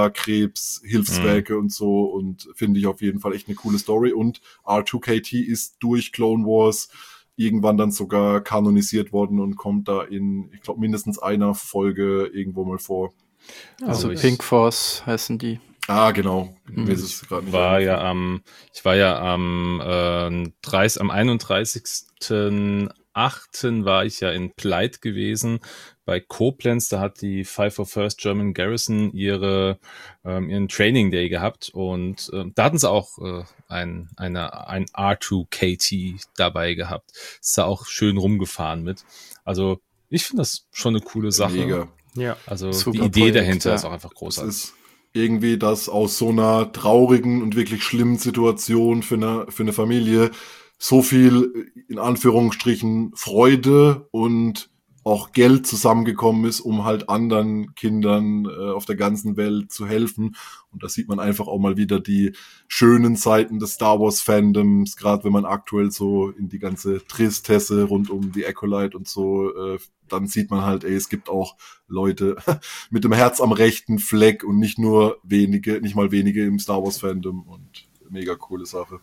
Kinderkrebs-Hilfswerke und so. Und finde ich auf jeden Fall echt eine coole Story. Und R zwei K T ist durch Clone Wars irgendwann dann sogar kanonisiert worden und kommt da in, ich glaube, mindestens einer Folge irgendwo mal vor. Also Also ich- Pink Force heißen die. Ah, genau. Mhm. Mir ist es gerade nicht war eingefallen. ja am, ich war ja am äh, dreißig, am einunddreißigsten achten war ich ja in Pleit gewesen bei Koblenz. Da hat die five oh first German Garrison ihre ähm, ihren Training Day gehabt und äh, da hatten sie auch äh, ein eine ein R zwei K T dabei gehabt. Ist da auch schön rumgefahren mit. Also ich finde das schon eine coole Sache. Mega. Ja. Also Super die Idee Projekt, dahinter ja. ist auch einfach Das großartig. ist irgendwie, dass aus so einer traurigen und wirklich schlimmen Situation für eine, für eine Familie so viel, in Anführungsstrichen, Freude und auch Geld zusammengekommen ist, um halt anderen Kindern äh, auf der ganzen Welt zu helfen. Und da sieht man einfach auch mal wieder die schönen Seiten des Star Wars Fandoms, gerade wenn man aktuell so in die ganze Tristesse rund um die Acolyte und so, äh, dann sieht man halt, ey, es gibt auch Leute mit dem Herz am rechten Fleck und nicht nur wenige, nicht mal wenige im Star Wars Fandom und mega coole Sache.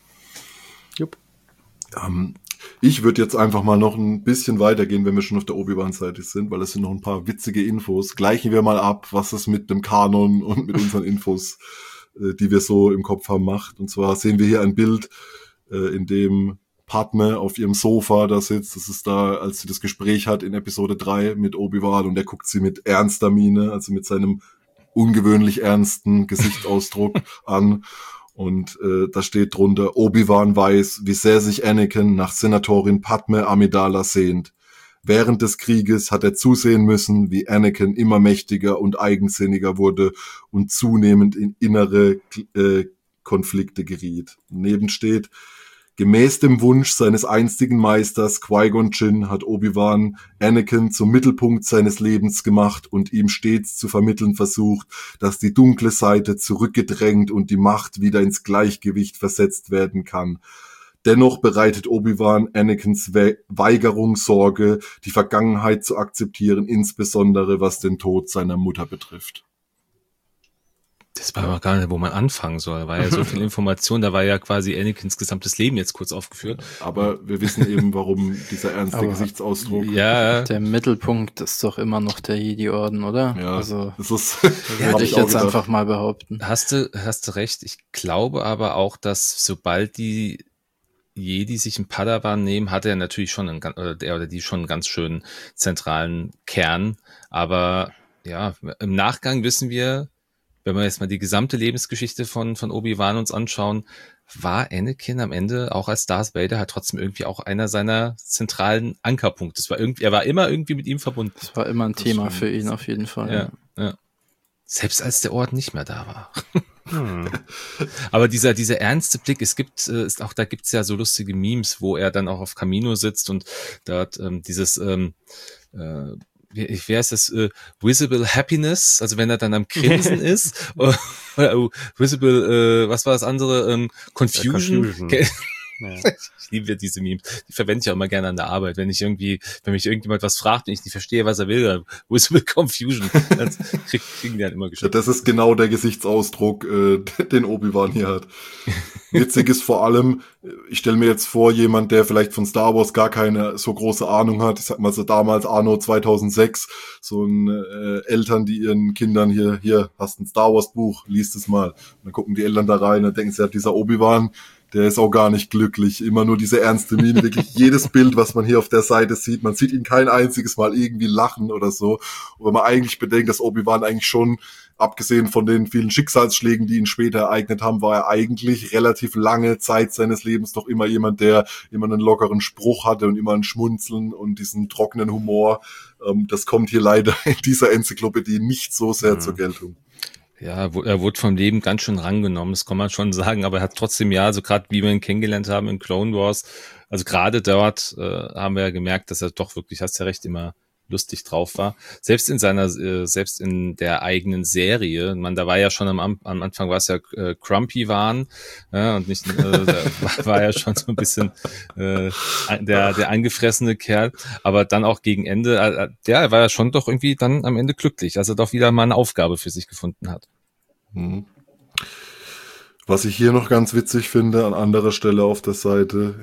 Jupp. Ähm, ich würde jetzt einfach mal noch ein bisschen weitergehen, wenn wir schon auf der Obi-Wan-Seite sind, weil es sind noch ein paar witzige Infos. Gleichen wir mal ab, was es mit dem Kanon und mit unseren Infos, äh, die wir so im Kopf haben, macht. Und zwar sehen wir hier ein Bild, äh, in dem Padme auf ihrem Sofa da sitzt. Das ist da, als sie das Gespräch hat in Episode drei mit Obi-Wan und er guckt sie mit ernster Miene, also mit seinem ungewöhnlich ernsten Gesichtsausdruck an. Und äh, da steht drunter, Obi-Wan weiß, wie sehr sich Anakin nach Senatorin Padme Amidala sehnt. Während des Krieges hat er zusehen müssen, wie Anakin immer mächtiger und eigensinniger wurde und zunehmend in innere äh, Konflikte geriet. Neben steht, gemäß dem Wunsch seines einstigen Meisters Qui-Gon Jinn hat Obi-Wan Anakin zum Mittelpunkt seines Lebens gemacht und ihm stets zu vermitteln versucht, dass die dunkle Seite zurückgedrängt und die Macht wieder ins Gleichgewicht versetzt werden kann. Dennoch bereitet Obi-Wan Anakins We- Weigerung Sorge, die Vergangenheit zu akzeptieren, insbesondere was den Tod seiner Mutter betrifft. Das war aber gar nicht, wo man anfangen soll. Da war ja so viel Information, da war ja quasi Anakins gesamtes Leben jetzt kurz aufgeführt. Aber wir wissen eben, warum dieser ernste Aber- Gesichtsausdruck. Ja, Der Mittelpunkt ist doch immer noch der Jedi-Orden, oder? Ja, Also das ist, würde hab ich auch jetzt gedacht. einfach mal behaupten. hast du, hast du recht. Ich glaube aber auch, dass sobald die Jedi sich einen Padawan nehmen, hat er natürlich schon einen, gan- oder der oder die schon einen ganz schönen zentralen Kern. Aber ja, im Nachgang wissen wir, wenn wir jetzt mal die gesamte Lebensgeschichte von, von Obi-Wan uns anschauen, war Anakin am Ende auch als Darth Vader halt trotzdem irgendwie auch einer seiner zentralen Ankerpunkte. Es war irgendwie, er war immer irgendwie mit ihm verbunden. Das war immer ein Thema für ihn auf jeden Fall. Ja, ja. Selbst als der Ort nicht mehr da war. Hm. Aber dieser, dieser ernste Blick, es gibt, äh, ist auch, da gibt's ja so lustige Memes, wo er dann auch auf Camino sitzt und dort ähm, dieses, ähm, äh, wie, wie heißt das, äh, Visible Happiness, also wenn er dann am Grinsen ist, oder, oder oh, Visible, äh, was war das andere, ähm, Confusion. Confusion. Okay. Ja. Ich liebe diese Memes. Die verwende ich auch immer gerne an der Arbeit. Wenn ich irgendwie, wenn mich irgendjemand was fragt und ich nicht verstehe, was er will, dann Visible Confusion. Das krieg, kriegen die dann immer geschickt. Ja, das ist genau der Gesichtsausdruck, äh, den Obi-Wan hier hat. Witzig ist vor allem, ich stelle mir jetzt vor, jemand, der vielleicht von Star Wars gar keine so große Ahnung hat, ich sag mal so damals Anno zweitausendsechs, so ein äh, Eltern, die ihren Kindern hier, hier, hast ein Star Wars Buch, liest es mal. Und dann gucken die Eltern da rein und denken sie, ja, dieser Obi-Wan, der ist auch gar nicht glücklich. Immer nur diese ernste Miene. Wirklich jedes Bild, was man hier auf der Seite sieht, man sieht ihn kein einziges Mal irgendwie lachen oder so. Und wenn man eigentlich bedenkt, dass Obi-Wan eigentlich schon, abgesehen von den vielen Schicksalsschlägen, die ihn später ereignet haben, war er eigentlich relativ lange Zeit seines Lebens doch immer jemand, der immer einen lockeren Spruch hatte und immer ein Schmunzeln und diesen trockenen Humor. Das kommt hier leider in dieser Enzyklopädie nicht so sehr mhm. zur Geltung. Ja, er wurde vom Leben ganz schön rangenommen, das kann man schon sagen, aber er hat trotzdem, ja, also gerade wie wir ihn kennengelernt haben in Clone Wars, also gerade dort äh, haben wir ja gemerkt, dass er doch wirklich, hast ja recht, immer lustig drauf war. Selbst in seiner, äh, selbst in der eigenen Serie, man, da war ja schon am, am Anfang war es ja äh, Crumpy waren, ja, und nicht, äh, da war, war ja schon so ein bisschen äh, der der angefressene Kerl, aber dann auch gegen Ende, äh, ja, er war ja schon doch irgendwie dann am Ende glücklich, als er doch wieder mal eine Aufgabe für sich gefunden hat. Mhm. Was ich hier noch ganz witzig finde, an anderer Stelle auf der Seite,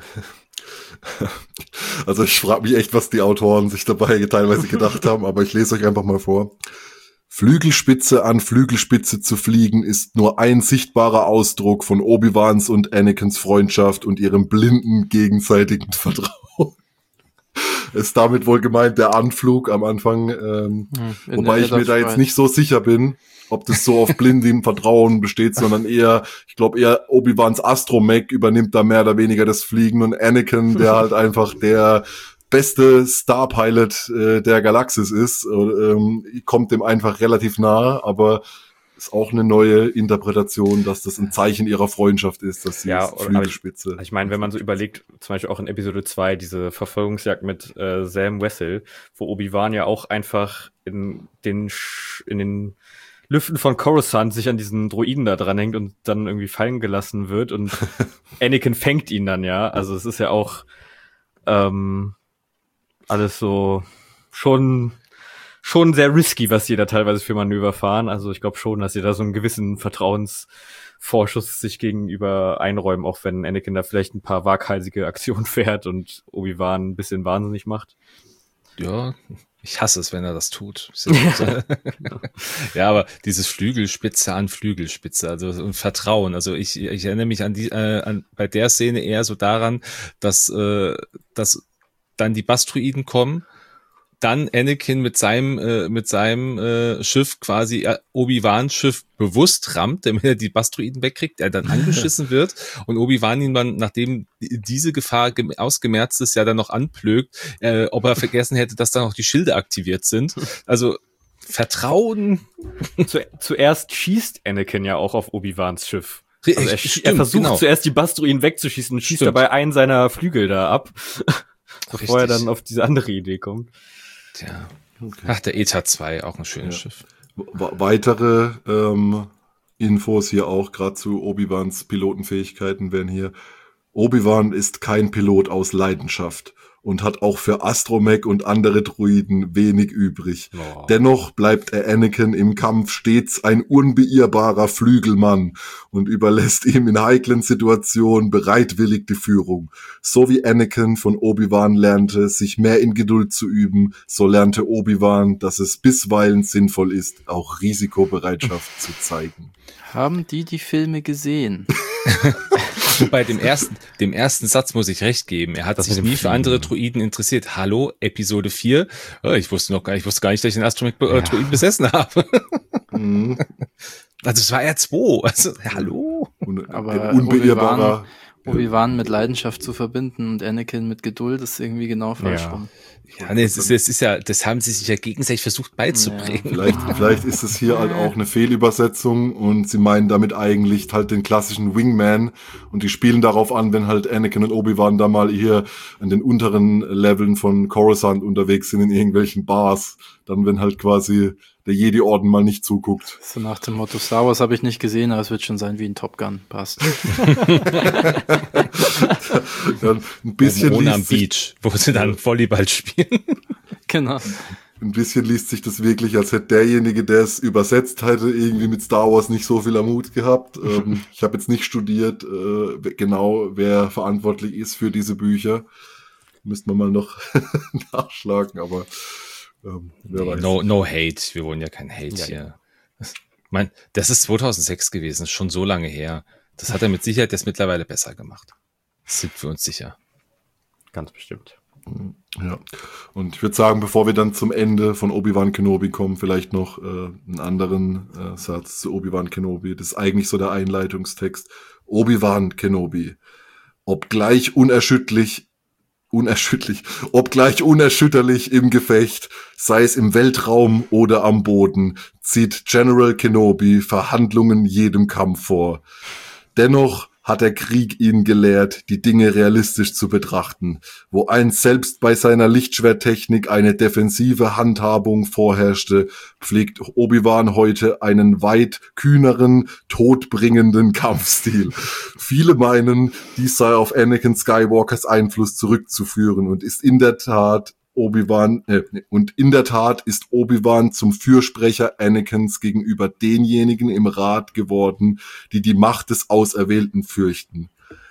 also ich frage mich echt, was die Autoren sich dabei teilweise gedacht haben, aber ich lese euch einfach mal vor. Flügelspitze an Flügelspitze zu fliegen ist nur ein sichtbarer Ausdruck von Obi-Wans und Anakins Freundschaft und ihrem blinden gegenseitigen Vertrauen. Ist damit wohl gemeint der Anflug am Anfang, ähm, hm, wobei ich mir da jetzt nicht so sicher bin, ob das so auf blindem Vertrauen besteht, sondern eher, ich glaube eher Obi-Wans Astromech übernimmt da mehr oder weniger das Fliegen und Anakin, der halt einfach der beste Starpilot äh, der Galaxis ist, ähm, kommt dem einfach relativ nahe, aber ist auch eine neue Interpretation, dass das ein Zeichen ihrer Freundschaft ist, dass sie ja, ist Flügelspitze. Ich, ich meine, wenn man so überlegt, zum Beispiel auch in Episode zwei, diese Verfolgungsjagd mit äh, Sam Wessel, wo Obi-Wan ja auch einfach in den Sch- in den Lüften von Coruscant sich an diesen Droiden da dranhängt und dann irgendwie fallen gelassen wird und Anakin fängt ihn dann, ja. Also es ist ja auch ähm, alles so schon schon sehr risky, was die da teilweise für Manöver fahren. Also ich glaube schon, dass sie da so einen gewissen Vertrauensvorschuss sich gegenüber einräumen, auch wenn Anakin da vielleicht ein paar waghalsige Aktionen fährt und Obi-Wan ein bisschen wahnsinnig macht. Ja, ich hasse es, wenn er das tut. Ja, aber dieses Flügelspitze an Flügelspitze, also und Vertrauen. Also ich, ich erinnere mich an die, äh, an bei der Szene eher so daran, dass, äh, dass dann die Bastroiden kommen, dann Anakin mit seinem äh, mit seinem äh, Schiff quasi äh, Obi-Wans Schiff bewusst rammt, damit er die Bastroiden wegkriegt, er dann angeschissen wird und Obi-Wan ihn dann, nachdem diese Gefahr gem- ausgemerzt ist, ja dann noch anplögt, äh, ob er vergessen hätte, dass dann auch die Schilde aktiviert sind. Also Vertrauen. Zu, zuerst schießt Anakin ja auch auf Obi-Wans Schiff. Also er, Stimmt, er versucht genau. zuerst die Bastroiden wegzuschießen und schießt Stimmt. dabei einen seiner Flügel da ab, bevor er Richtig. dann auf diese andere Idee kommt. Tja. Okay. Ach, der Eta zwei, auch ein schönes Ja. Schiff. W- weitere ähm, Infos hier auch, gerade zu Obi-Wans Pilotenfähigkeiten werden hier. Obi-Wan ist kein Pilot aus Leidenschaft und hat auch für Astromech und andere Droiden wenig übrig. Oh. Dennoch bleibt er Anakin im Kampf stets ein unbeirrbarer Flügelmann und überlässt ihm in heiklen Situationen bereitwillig die Führung. So wie Anakin von Obi-Wan lernte, sich mehr in Geduld zu üben, so lernte Obi-Wan, dass es bisweilen sinnvoll ist, auch Risikobereitschaft zu zeigen. Haben die die Filme gesehen? Bei dem ersten, dem ersten Satz muss ich recht geben. Er hat Das sich mit dem nie für Fliegen. andere Droiden interessiert. Hallo, Episode vier. Oh, ich wusste noch gar nicht, ich wusste gar nicht, dass ich den Astromech-Droiden besessen habe. Mhm. Also es war R zwei. Also, hallo. Und Aber ein unbeirrbarer. Obi-Wan mit Leidenschaft zu verbinden und Anakin mit Geduld ist irgendwie genau falsch Ja. rum. Ja, nee, es ist, es ist ja, das haben sie sich ja gegenseitig versucht beizubringen. Vielleicht, vielleicht ist es hier halt auch eine Fehlübersetzung und sie meinen damit eigentlich halt den klassischen Wingman und die spielen darauf an, wenn halt Anakin und Obi-Wan da mal hier an den unteren Leveln von Coruscant unterwegs sind in irgendwelchen Bars, dann wenn halt quasi der Jedi-Orden mal nicht zuguckt. So nach dem Motto, Star Wars habe ich nicht gesehen, aber es wird schon sein wie ein Top Gun. Passt. Dann ein bisschen Oben ohne am liest sich, Beach, wo sie dann Volleyball spielen. Genau. ein bisschen liest sich das wirklich, als hätte derjenige, der es übersetzt hätte, irgendwie mit Star Wars nicht so viel am Hut gehabt. ähm, ich habe jetzt nicht studiert, äh, genau wer verantwortlich ist für diese Bücher. Müsste man mal noch nachschlagen, aber ähm, wer weiß. No, no hate. Wir wollen ja kein Hate Ja, hier. Ich mein, das ist zweitausendsechs gewesen, ist schon so lange her. Das hat er mit Sicherheit jetzt mittlerweile besser gemacht. Sind wir uns sicher. Ganz bestimmt. Ja, und ich würde sagen, bevor wir dann zum Ende von Obi-Wan Kenobi kommen, vielleicht noch äh, einen anderen äh, Satz zu Obi-Wan Kenobi. Das ist eigentlich so der Einleitungstext. Obi-Wan Kenobi, obgleich unerschütterlich, unerschütterlich, obgleich unerschütterlich im Gefecht, sei es im Weltraum oder am Boden, zieht General Kenobi Verhandlungen jedem Kampf vor. Dennoch hat der Krieg ihn gelehrt, die Dinge realistisch zu betrachten. Wo einst selbst bei seiner Lichtschwerttechnik eine defensive Handhabung vorherrschte, pflegt Obi-Wan heute einen weit kühneren, todbringenden Kampfstil. Viele meinen, dies sei auf Anakin Skywalkers Einfluss zurückzuführen und ist in der Tat Obi-Wan, äh, und in der Tat ist Obi-Wan zum Fürsprecher Anakins gegenüber denjenigen im Rat geworden, die die Macht des Auserwählten fürchten.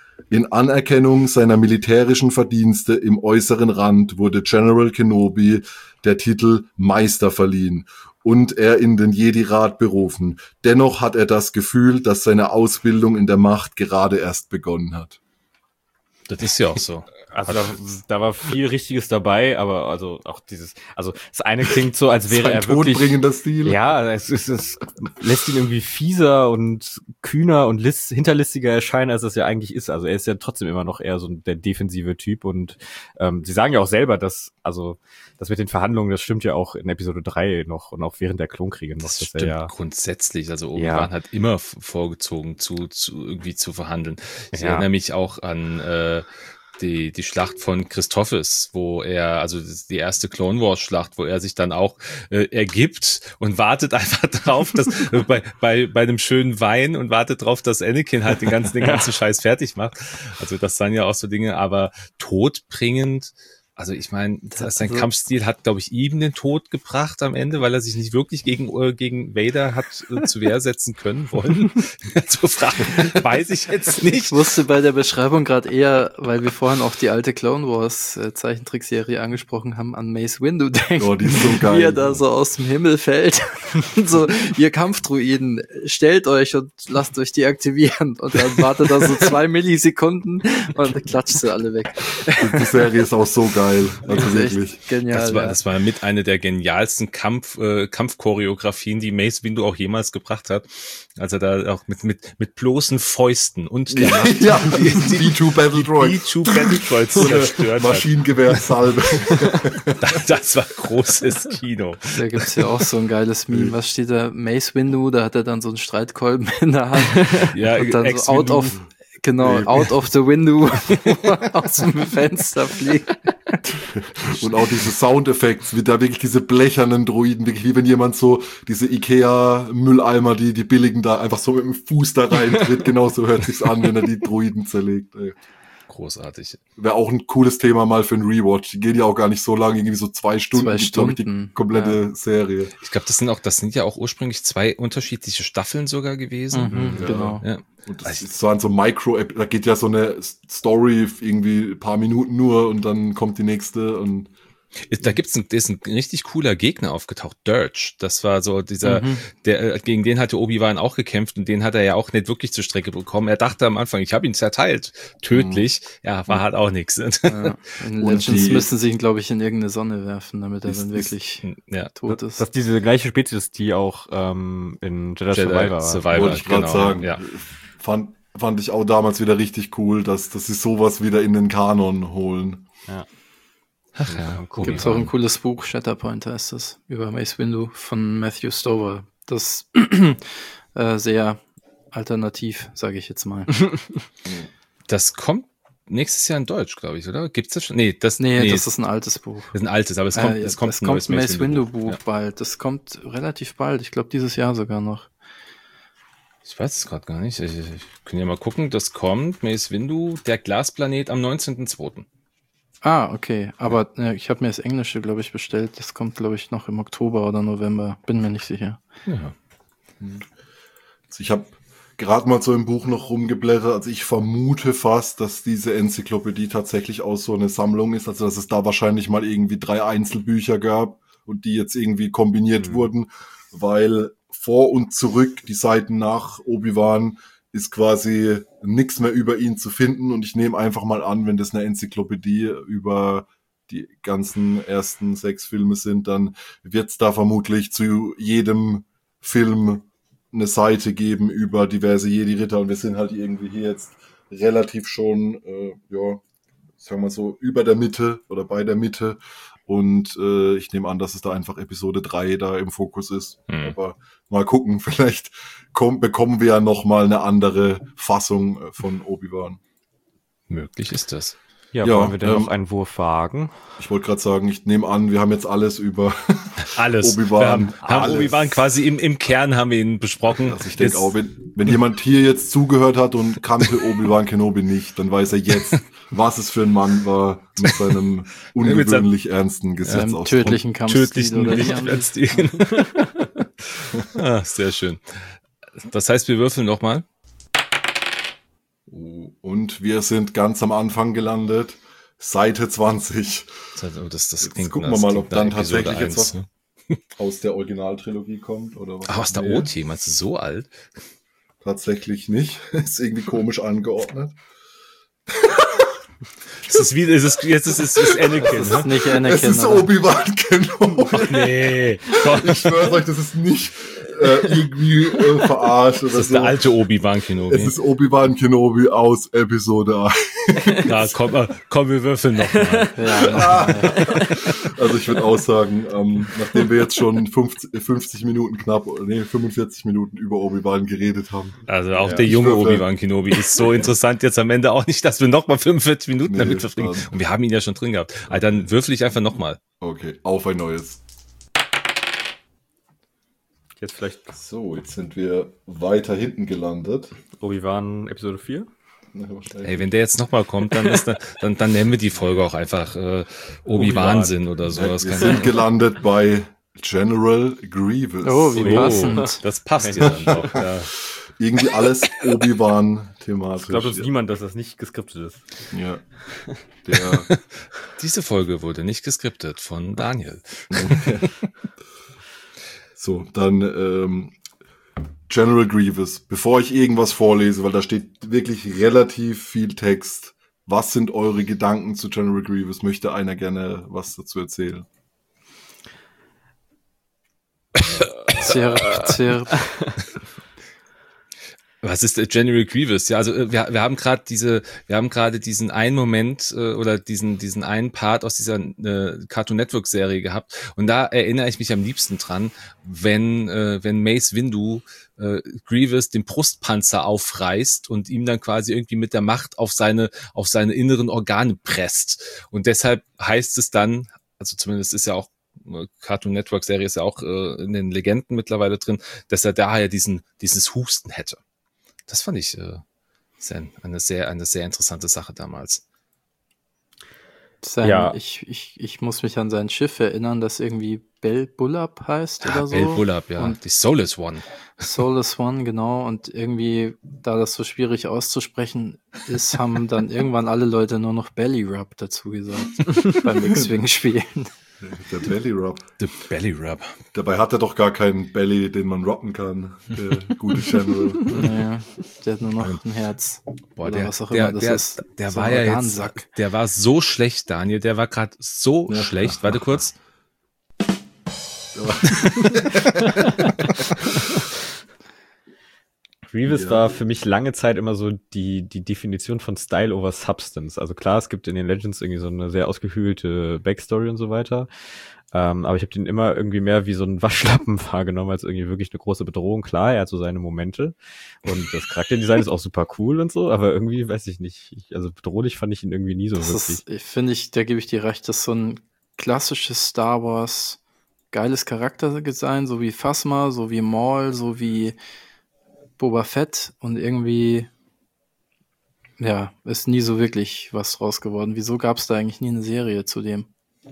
In Anerkennung seiner militärischen Verdienste im äußeren Rand wurde General Kenobi der Titel Meister verliehen und er in den Jedi-Rat berufen. Dennoch hat er das Gefühl, dass seine Ausbildung in der Macht gerade erst begonnen hat. Das ist ja auch so. Also da, da war viel Richtiges dabei, aber also auch dieses, also das eine klingt so, als wäre Sein er wirklich, todbringender Stil. ja, es, ist, es lässt ihn irgendwie fieser und kühner und list, hinterlistiger erscheinen, als es ja eigentlich ist. Also er ist ja trotzdem immer noch eher so der defensive Typ und ähm, sie sagen ja auch selber, dass, also das mit den Verhandlungen, das stimmt ja auch in Episode drei noch und auch während der Klonkriege noch, Das dass stimmt er ja, grundsätzlich. Also Obi-Wan Ja. hat immer f- vorgezogen, zu, zu irgendwie zu verhandeln. Ich Ja. erinnere mich auch an äh, die, die Schlacht von Christophus, wo er, also das ist die erste Clone Wars Schlacht, wo er sich dann auch äh, ergibt und wartet einfach drauf, dass äh, bei, bei, bei einem schönen Wein und wartet drauf, dass Anakin halt den ganzen, den ganzen Scheiß fertig macht. Also das sind ja auch so Dinge, aber todbringend. Also ich meine, Das- sein also- Kampfstil hat, glaube ich, ihm den Tod gebracht am Ende, weil er sich nicht wirklich gegen äh, gegen Vader hat äh, zu Wehr setzen können wollen. Zu fragen, weiß ich jetzt Ich nicht. wusste bei der Beschreibung gerade eher, weil wir vorhin auch die alte Clone Wars äh, Zeichentrickserie angesprochen haben, an Mace Windu denken. Oh, die ist so geil. Wie er da so aus dem Himmel fällt. So, ihr Kampfdruiden, stellt euch und lasst euch deaktivieren. Und dann wartet er so zwei Millisekunden und dann klatscht sie alle weg. Die Serie ist auch so geil. Also Das ist wirklich. echt genial. Das war, ja. das war mit einer der genialsten Kampf, äh, Kampfchoreografien, die Mace Windu auch jemals gebracht hat. Als er da auch mit, mit, mit bloßen Fäusten und der Macht Ja, die B zwei Battle Droid. B zwei Battle Droids So eine zerstört hat. Maschinengewehrsalbe. Das war großes Kino. Da gibt's ja auch so ein geiles Meme. Was steht da? Mace Windu, da hat er dann so einen Streitkolben in der Hand. Ja, Und dann so Ex-Windu. out of, genau, Nee. out of the window aus dem Fenster fliegt. Und auch diese Soundeffekte, wie da wirklich diese blechernen Droiden, wirklich wie wenn jemand so diese Ikea-Mülleimer, die, die billigen da einfach so mit dem Fuß da reintritt. Genauso hört sich's an, wenn er die Droiden zerlegt. Ey. Großartig. Wäre auch ein cooles Thema mal für einen Rewatch. Die gehen ja auch gar nicht so lang, irgendwie so zwei Stunden. Zwei glaub ich, Stunden, die komplette ja. Serie. Ich glaube, das sind auch, das sind ja auch ursprünglich zwei unterschiedliche Staffeln sogar gewesen. Mhm, Ja. Genau. Ja. Und das ist so an so Micro, da geht ja so eine Story irgendwie ein paar Minuten nur und dann kommt die nächste und Ist- Da gibt's ein, da ist ein richtig cooler Gegner aufgetaucht, Dirge. Das war so dieser, Mhm. der äh, gegen den hatte Obi-Wan auch gekämpft und den hat er ja auch nicht wirklich zur Strecke bekommen. Er dachte am Anfang, ich habe ihn zerteilt, tödlich. Ja, war halt auch nichts. Ja. In Und Legends die- müssen sie ihn, glaube ich, in irgendeine Sonne werfen, damit er Ist- dann ist- wirklich Ja, tot Das ist. ist diese gleiche Spezies, die auch ähm, in Jedi, Jedi Survivor war. Survivor. Wollte ich gerade genau, sagen. ja. Fand, fand ich auch damals wieder richtig cool, dass, dass sie sowas wieder in den Kanon holen. Ja. Ach ja, Cool. Gibt's auch ein cooles Buch, Shatterpoint heißt das, über Mace Windu von Matthew Stover. Das äh, sehr alternativ, sage ich jetzt mal. Das kommt nächstes Jahr in Deutsch, glaube ich, oder? Gibt's das schon? Nee, das, Nee, das ist ein altes Buch. das ist ein altes, aber es kommt, Äh, es kommt es ein kommt neues ein Mace Windu Buch. Buch Ja. bald. Das kommt relativ bald. Ich glaube, dieses Jahr sogar noch. Ich weiß es gerade gar nicht. Ich, ich, ich kann ja mal gucken. Das kommt, Mace Windu, der Glasplanet am neunzehnten zweiten Ah, okay. Aber äh, ich habe mir das Englische, glaube ich, bestellt. Das kommt, glaube ich, noch im Oktober oder November. Bin mir nicht sicher. Ja. Also ich habe gerade mal so im Buch noch rumgeblättert. Also ich vermute fast, dass diese Enzyklopädie tatsächlich auch so eine Sammlung ist. Also dass es da wahrscheinlich mal irgendwie drei Einzelbücher gab und die jetzt irgendwie kombiniert Mhm. wurden, weil vor und zurück die Seiten nach Obi-Wan ist quasi nichts mehr über ihn zu finden. Und ich nehme einfach mal an, wenn das eine Enzyklopädie über die ganzen ersten sechs Filme sind, dann wird es da vermutlich zu jedem Film eine Seite geben über diverse Jedi-Ritter. Und wir sind halt irgendwie hier jetzt relativ schon, äh, ja, sagen wir so, über der Mitte oder bei der Mitte. Und äh, ich nehme an, dass es da einfach Episode drei da im Fokus ist. Mhm. Aber mal gucken, vielleicht komm, bekommen wir ja noch mal eine andere Fassung äh, von Obi-Wan. Möglich ist das. Ja, Ja, wollen wir denn ähm, noch einen Wurf wagen? Ich wollte gerade sagen, ich nehme an, wir haben jetzt alles über Alles. Obi-Wan. Wir haben, haben Alles. Obi-Wan quasi im, im Kern haben wir ihn besprochen. Also ich denke Jetzt- auch, wenn, wenn jemand hier jetzt zugehört hat und kannte Obi-Wan Kenobi nicht, dann weiß er jetzt, was es für ein Mann war mit seinem ungewöhnlich ernsten Gesetz Seinem aus. tödlichen Kampfstil tödlichen oder wie haben die- Lichtwertstil. Ah, sehr schön. Das heißt, wir würfeln nochmal. Und wir sind ganz am Anfang gelandet. Seite zwanzig. Das, das, das Jetzt klingt gucken das wir mal, klingt ob dann nach Episode tatsächlich jetzt eins, was ne? aus der Originaltrilogie kommt. Oder was? Ach, aus der Nee, O T, meinst du so alt? Tatsächlich nicht. Ist irgendwie komisch angeordnet. Es ist wie, es ist, jetzt ist es ist Anakin, Das ne? ist nicht Es Anakin. ist aber- Obi-Wan Kenobi. Nee, Ich schwöre euch, das ist nicht äh, irgendwie äh, verarscht oder das ist so. der alte Obi-Wan Es Kenobi. ist Obi-Wan Kenobi aus Episode eins. Na, komm, äh, komm, wir würfeln nochmal. Ja, Also ich würde auch sagen, ähm, nachdem wir jetzt schon fünfzig, fünfzig Minuten knapp, nee, fünfundvierzig Minuten über Obi-Wan geredet haben. Also auch Ja, der ich junge würfle. Obi-Wan Kenobi ist so interessant jetzt am Ende auch nicht, dass wir nochmal fünfundvierzig Minuten Nee, damit verbringen. dann- Und wir haben ihn ja schon drin gehabt. Also dann würfel ich einfach nochmal. Okay, auf ein neues. Jetzt vielleicht So, jetzt sind wir weiter hinten gelandet. Obi-Wan Episode vier? Na, wahrscheinlich. Ey, wenn der jetzt nochmal kommt, dann, ist da, dann, dann nennen wir die Folge auch einfach äh, Obi-Wahnsinn oder sowas. wir Keine sind Ahnung. gelandet bei General Grievous. Oh, wie Oh, passend. das passt ja dann doch. Ja. Irgendwie alles Obi-Wan-thematisch. Ich glaube, das ist niemand, dass das nicht geskriptet ist. Ja. Der, Diese Folge wurde nicht geskriptet von Daniel. so, dann ähm, General Grievous. Bevor ich irgendwas vorlese, weil da steht wirklich relativ viel Text. Was sind eure Gedanken zu General Grievous? Möchte einer gerne was dazu erzählen? Zirp, zirp. Was ist äh, General Grievous? Ja, also äh, wir, wir haben gerade diese, wir haben gerade diesen einen Moment äh, oder diesen diesen einen Part aus dieser äh, Cartoon Network Serie gehabt und da erinnere ich mich am liebsten dran, wenn äh, wenn Mace Windu äh, Grievous den Brustpanzer aufreißt und ihm dann quasi irgendwie mit der Macht auf seine auf seine inneren Organe presst und deshalb heißt es dann, also zumindest ist ja auch äh, Cartoon Network Serie ist ja auch äh, in den Legenden mittlerweile drin, dass er daher diesen dieses Husten hätte. Das fand ich äh, sehr, eine sehr eine sehr interessante Sache damals. Sein, Ja. ich, ich, ich muss mich an sein Schiff erinnern, das irgendwie Bel Bullab heißt Ja, oder so. Bel Bullab, ja, Und die Soulless One. Soulless One, genau. Und irgendwie, da das so schwierig auszusprechen ist, haben dann irgendwann alle Leute nur noch Belly Rub dazu gesagt beim X-Wing-Spielen. Der Belly Rub. The Belly Rub. Dabei hat er doch gar keinen Belly, den man robben kann, der gute General. Naja, der hat nur noch ein Herz. Boah, Oder der, was auch der, immer das der, ist. der So war ein ja jetzt, Organsack. der war so schlecht, Daniel, der war gerade so Ja. schlecht. Warte kurz. Grievous Ja. war für mich lange Zeit immer so die, die Definition von Style over Substance. Also klar, es gibt in den Legends irgendwie so eine sehr ausgehöhlte Backstory und so weiter. Ähm, aber ich habe den immer irgendwie mehr wie so einen Waschlappen wahrgenommen, als irgendwie wirklich eine große Bedrohung. Klar, er hat so seine Momente. Und das Charakterdesign ist auch super cool und so, aber irgendwie, weiß ich nicht. Ich, also bedrohlich fand ich ihn irgendwie nie so Das wirklich. ist, ich finde ich, da gebe ich dir recht, das ist so ein klassisches Star Wars geiles Charakterdesign, so wie Phasma, so wie Maul, so wie Boba Fett und irgendwie, ja, ist nie so wirklich was draus geworden. Wieso gab es da eigentlich nie eine Serie zu dem?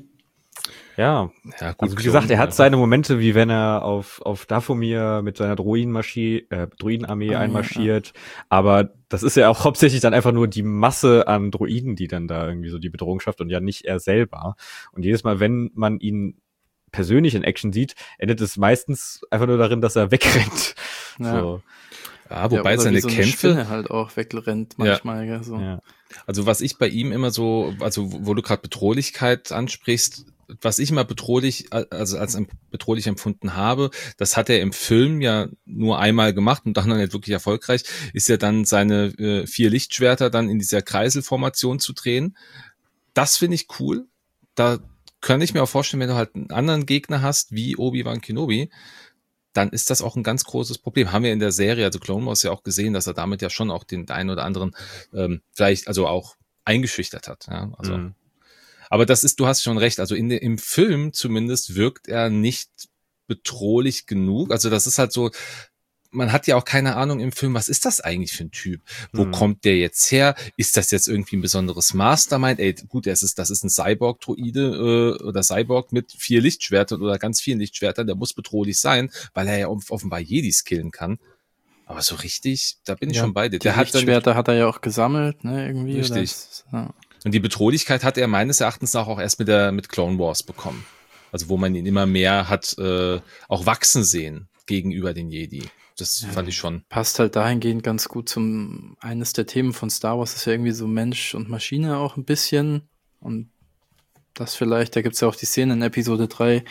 Ja, Ja, gut, also wie gesagt, er hat Klon, seine Momente, wie wenn er auf, auf Dathomir mit seiner Droidenmarschi äh, Droidenarmee Ah, einmarschiert. Aber das ist ja auch hauptsächlich dann einfach nur die Masse an Droiden, die dann da irgendwie so die Bedrohung schafft und ja nicht er selber. Und jedes Mal, wenn man ihn persönlich in Action sieht, endet es meistens einfach nur darin, dass er wegrennt. Ja. So, Ja, wobei ja, oder seine wie so eine Kämpfe, Spinne halt auch wegrennt manchmal. Ja. So. ja. also was ich bei ihm immer so, also wo du gerade Bedrohlichkeit ansprichst, was ich immer bedrohlich, also als bedrohlich empfunden habe, das hat er im Film ja nur einmal gemacht und dann nicht wirklich erfolgreich, ist ja dann seine äh, vier Lichtschwerter dann in dieser Kreiselformation zu drehen. Das finde ich cool. Da kann ich mir auch vorstellen, wenn du halt einen anderen Gegner hast, wie Obi-Wan Kenobi, dann ist das auch ein ganz großes Problem. Haben wir in der Serie, also Clone Wars, ja auch gesehen, dass er damit ja schon auch den einen oder anderen ähm, vielleicht also auch eingeschüchtert hat. Ja? Also, Mhm. aber das ist, du hast schon recht, also in de, im Film zumindest wirkt er nicht bedrohlich genug. Also das ist halt so, man hat ja auch keine Ahnung im Film, was ist das eigentlich für ein Typ? Wo Mhm. kommt der jetzt her? Ist das jetzt irgendwie ein besonderes Mastermind? Ey, gut, das ist, das ist ein Cyborg-Droide äh, oder Cyborg mit vier Lichtschwertern oder ganz vielen Lichtschwertern, der muss bedrohlich sein, weil er ja off- offenbar Jedis killen kann. Aber so richtig, da bin ich Ja, schon bei dir. Die Der hat dann, Lichtschwerter hat er ja auch gesammelt, ne, irgendwie. Richtig. Oder ist, ja. und die Bedrohlichkeit hat er meines Erachtens nach auch erst mit der mit Clone Wars bekommen. Also wo man ihn immer mehr hat äh, auch wachsen sehen gegenüber den Jedi. Das Ja. fand ich schon. Passt halt dahingehend ganz gut zum, eines der Themen von Star Wars ist ja irgendwie so Mensch und Maschine auch ein bisschen. Und das vielleicht, da gibt's ja auch die Szene in Episode drei,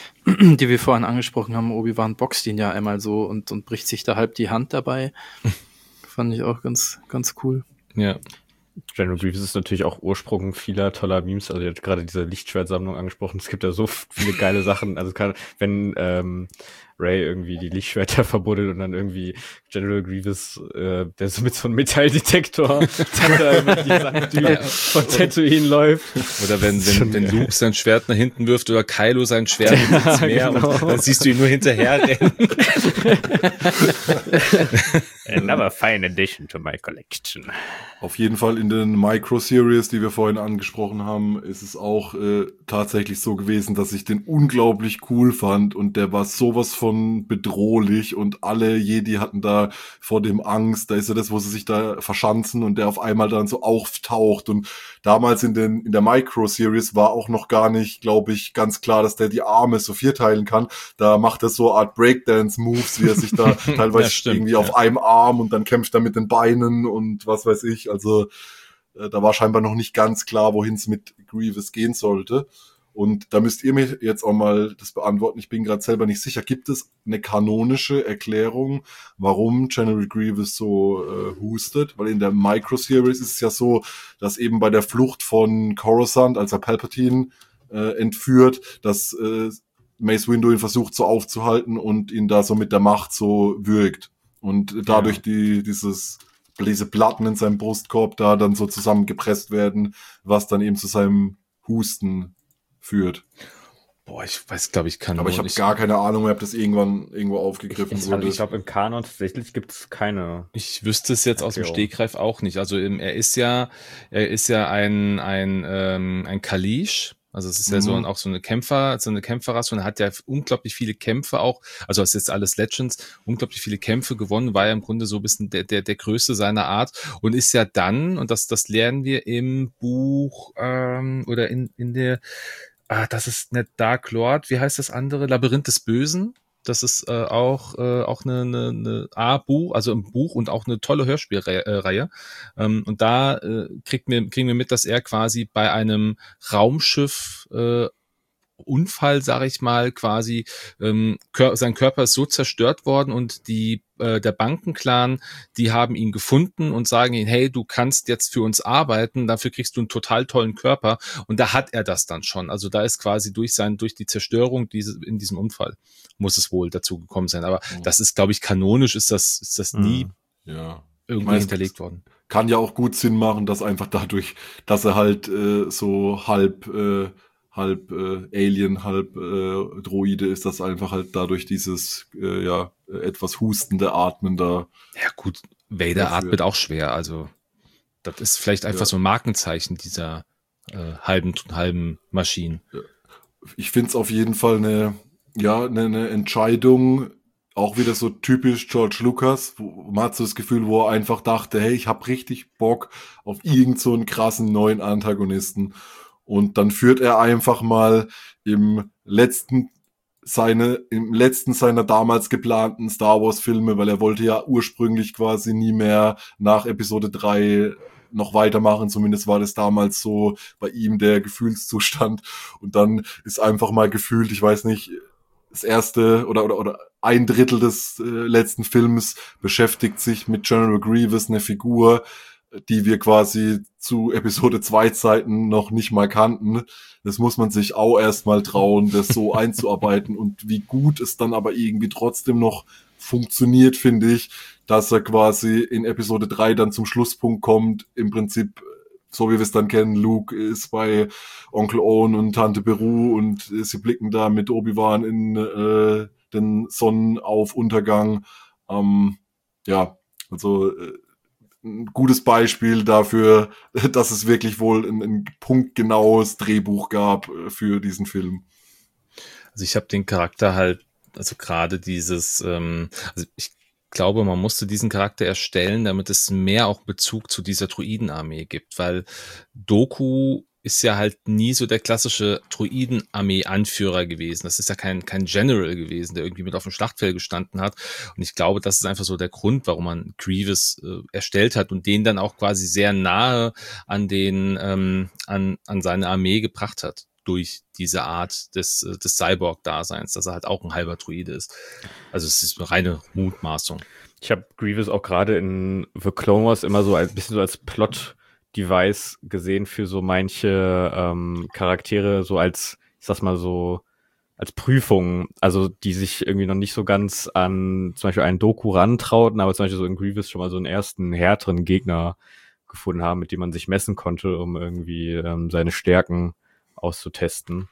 die wir vorhin angesprochen haben. Obi-Wan boxt ihn ja einmal so und, und bricht sich da halb die Hand dabei. Fand ich auch ganz, ganz cool. Ja. General Grievous ist natürlich auch Ursprung vieler toller Memes. Also ihr habt gerade diese Lichtschwertsammlung angesprochen. Es gibt ja so viele geile Sachen. Also kann, wenn ähm, Rey irgendwie die Lichtschwerter verbuddelt und dann irgendwie General Grievous, äh, der so mit so einem Metalldetektor dann da über die Sandtür von Tatooine läuft. Oder wenn, Das ist wenn, schon wenn geil. Luke sein Schwert nach hinten wirft oder Kylo sein Schwert ins Meer genau. und dann siehst du ihn nur hinterher rennen. Another fine addition to my collection. Auf jeden Fall in den Micro-Series, die wir vorhin angesprochen haben, ist es auch äh, tatsächlich so gewesen, dass ich den unglaublich cool fand und der war sowas von bedrohlich und alle Jedi hatten da vor dem Angst. Da ist ja das, wo sie sich da verschanzen und der auf einmal dann so auftaucht und damals in den in der Micro-Series war auch noch gar nicht, glaube ich, ganz klar, dass der die Arme so vierteilen kann. Da macht er so eine Art Breakdance-Moves, wie er sich da teilweise Ja, stimmt, irgendwie ja. auf einem Arm und dann kämpft er mit den Beinen und was weiß ich. Also äh, da war scheinbar noch nicht ganz klar, wohin es mit Grievous gehen sollte. Und da müsst ihr mir jetzt auch mal das beantworten. Ich bin gerade selber nicht sicher. Gibt es eine kanonische Erklärung, warum General Grievous so äh, hustet? Weil in der Micro-Series ist es ja so, dass eben bei der Flucht von Coruscant, als er Palpatine äh, entführt, dass äh, Mace Windu ihn versucht so aufzuhalten und ihn da so mit der Macht so würgt. Und dadurch Ja. die dieses diese Platten in seinem Brustkorb da dann so zusammengepresst werden, was dann eben zu seinem Husten führt. Boah, ich weiß, glaube ich, kann Aber ich habe gar keine Ahnung mehr, ob das irgendwann irgendwo aufgegriffen Ich, wurde. ich glaube, im Kanon tatsächlich gibt es keine. Ich wüsste es jetzt aus dem Erklärung. Stegreif auch nicht. Also ähm, er ist ja, er ist ja ein ein ähm, ein Kalish. Also es ist ja so Mhm. ein, auch so eine Kämpfer, so eine Kämpferrasse und er hat ja unglaublich viele Kämpfe auch. Also es ist jetzt alles Legends, unglaublich viele Kämpfe gewonnen, war ja im Grunde so ein bisschen der der der Größte seiner Art und ist ja dann und das das lernen wir im Buch ähm, oder in in der ah, das ist nicht Dark Lord, wie heißt das andere? Labyrinth des Bösen. Das ist äh, auch äh, auch eine, eine, eine A-Buch, also ein Buch und auch eine tolle Hörspielreihe. Ähm, und da äh, kriegt mir, kriegen wir mit, dass er quasi bei einem Raumschiff äh, Unfall, sage ich mal, quasi ähm, Kör- sein Körper ist so zerstört worden und die äh, der Bankenclan, die haben ihn gefunden und sagen ihm, hey, du kannst jetzt für uns arbeiten, dafür kriegst du einen total tollen Körper und da hat er das dann schon. Also da ist quasi durch sein durch die Zerstörung diese in diesem Unfall muss es wohl dazu gekommen sein. Aber Mhm. das ist, glaube ich, kanonisch ist das ist das nie Ja. irgendwie Ich meine, es hinterlegt worden. kann ja auch gut Sinn machen, dass einfach dadurch, dass er halt äh, so halb äh, halb äh, Alien, halb äh, Droide ist, dass einfach halt dadurch dieses äh, ja äh, etwas hustende Atmen da. Ja gut, Vader Dafür. atmet auch schwer, also das ist vielleicht einfach Ja. so ein Markenzeichen dieser äh, halben halben Maschinen. Ich find's auf jeden Fall eine ja eine, eine Entscheidung, auch wieder so typisch George Lucas, wo man hat so das Gefühl, wo er einfach dachte, hey, ich hab richtig Bock auf irgend so einen krassen neuen Antagonisten. Und dann führt er einfach mal im letzten seine im letzten seiner damals geplanten Star Wars Filme, weil er wollte ja ursprünglich quasi nie mehr nach Episode drei noch weitermachen, zumindest war das damals so bei ihm der Gefühlszustand. Und dann ist einfach mal gefühlt, ich weiß nicht, das erste oder oder oder ein Drittel des äh, letzten Films beschäftigt sich mit General Grievous, eine Figur, die wir quasi zu Episode zwei Zeiten noch nicht mal kannten. Das muss man sich auch erstmal trauen, das so einzuarbeiten und wie gut es dann aber irgendwie trotzdem noch funktioniert, finde ich, dass er quasi in Episode drei dann zum Schlusspunkt kommt, im Prinzip so wie wir es dann kennen, Luke ist bei Onkel Owen und Tante Beru und äh, sie blicken da mit Obi-Wan in äh, den Sonnenaufuntergang. Ähm, ja, also äh, ein gutes Beispiel dafür, dass es wirklich wohl ein, ein punktgenaues Drehbuch gab äh, für diesen Film. Also ich habe den Charakter halt, also gerade dieses, ähm, also ich glaube, man musste diesen Charakter erstellen, damit es mehr auch Bezug zu dieser Druidenarmee gibt, weil Doku ist ja halt nie so der klassische Druidenarmee-Anführer gewesen. Das ist ja kein, kein General gewesen, der irgendwie mit auf dem Schlachtfeld gestanden hat. Und ich glaube, das ist einfach so der Grund, warum man Grievous äh, erstellt hat und den dann auch quasi sehr nahe an den, ähm, an, an seine Armee gebracht hat. Durch diese Art des, des Cyborg-Daseins, dass er halt auch ein halber Druide ist. Also es ist eine reine Mutmaßung. Ich habe Grievous auch gerade in The Clone Wars immer so ein bisschen so als Plot-Device gesehen für so manche ähm, Charaktere, so als, ich sag's mal so, als Prüfung, also die sich irgendwie noch nicht so ganz an zum Beispiel einen Doku rantrauten, aber zum Beispiel so in Grievous schon mal so einen ersten härteren Gegner gefunden haben, mit dem man sich messen konnte, um irgendwie ähm, seine Stärken auszutesten.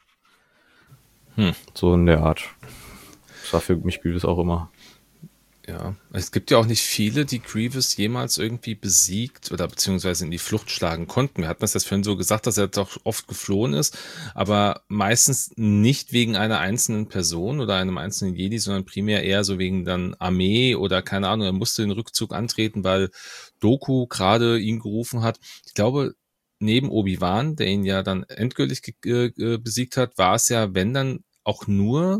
Hm. So in der Art. Das war für mich Grievous auch immer. Ja, es gibt ja auch nicht viele, die Grievous jemals irgendwie besiegt oder beziehungsweise in die Flucht schlagen konnten. Wir hatten das jetzt vorhin so gesagt, dass er doch oft geflohen ist, aber meistens nicht wegen einer einzelnen Person oder einem einzelnen Jedi, sondern primär eher so wegen dann Armee oder keine Ahnung, er musste den Rückzug antreten, weil Doku gerade ihn gerufen hat. Ich glaube, neben Obi-Wan, der ihn ja dann endgültig ge- äh, besiegt hat, war es ja, wenn dann auch nur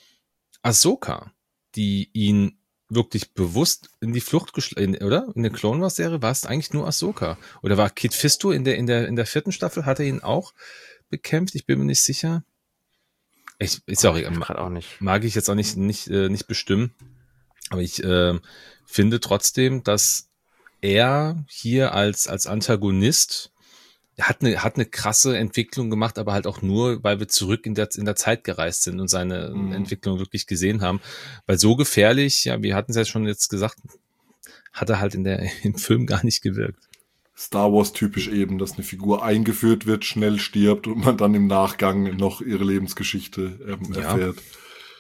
Ahsoka, die ihn wirklich bewusst in die Flucht geschlagen, oder? In der Clone Wars Serie war es eigentlich nur Ahsoka. Oder war Kit Fisto in der, in der, in der vierten Staffel, hat er ihn auch bekämpft? Ich bin mir nicht sicher. Ich, sorry, oh, ich auch nicht. Mag ich jetzt auch nicht, nicht, äh, nicht bestimmen. Aber ich äh, finde trotzdem, dass er hier als, als Antagonist hat eine, hat eine krasse Entwicklung gemacht, aber halt auch nur, weil wir zurück in der, in der Zeit gereist sind und seine mhm. Entwicklung wirklich gesehen haben. Weil so gefährlich, ja, wir hatten es ja schon jetzt gesagt, hat er halt in der, im Film gar nicht gewirkt. Star Wars typisch eben, dass eine Figur eingeführt wird, schnell stirbt und man dann im Nachgang noch ihre Lebensgeschichte ähm, erfährt. Ja.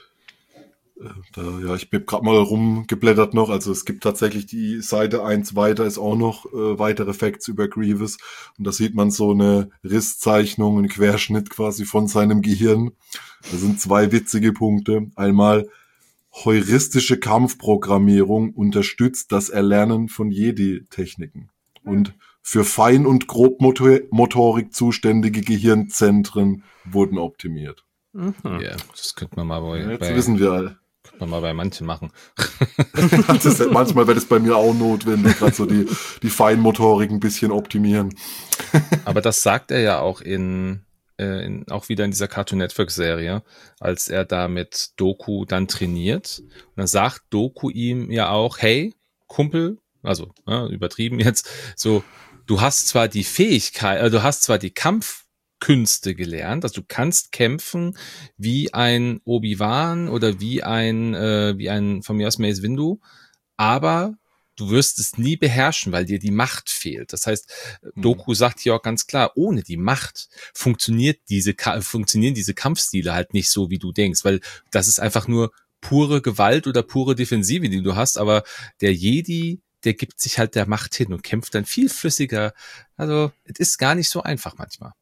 Da, ja, ich bin gerade mal rumgeblättert noch, also es gibt tatsächlich die Seite eins weiter, ist auch noch äh, weitere Facts über Grievous und da sieht man so eine Risszeichnung, einen Querschnitt quasi von seinem Gehirn. Da sind zwei witzige Punkte. Einmal, heuristische Kampfprogrammierung unterstützt das Erlernen von Jedi-Techniken und Für Fein- und Grobmotorik zuständige Gehirnzentren wurden optimiert. Mhm. Ja, das könnte man mal bei, Ja, jetzt bei, wissen wir alle. könnte man mal bei manchen machen. Das ist, manchmal wird es bei mir auch notwendig, gerade so die, die Feinmotorik ein bisschen optimieren. Aber das sagt er ja auch in, äh, in auch wieder in dieser Cartoon Network Serie, als er da mit Doku dann trainiert. Und dann sagt Doku ihm ja auch, hey, Kumpel, also ja, übertrieben jetzt, so, du hast zwar die Fähigkeit, äh, du hast zwar die Kampfkünste gelernt, also du kannst kämpfen wie ein Obi-Wan oder wie ein, äh, wie ein von mir aus Mace Windu, aber du wirst es nie beherrschen, weil dir die Macht fehlt. Das heißt, Doku sagt hier auch ganz klar, ohne die Macht funktioniert diese, funktionieren diese Kampfstile halt nicht so, wie du denkst, weil das ist einfach nur pure Gewalt oder pure Defensive, die du hast, aber der Jedi, der gibt sich halt der Macht hin und kämpft dann viel flüssiger. Also, es ist gar nicht so einfach manchmal.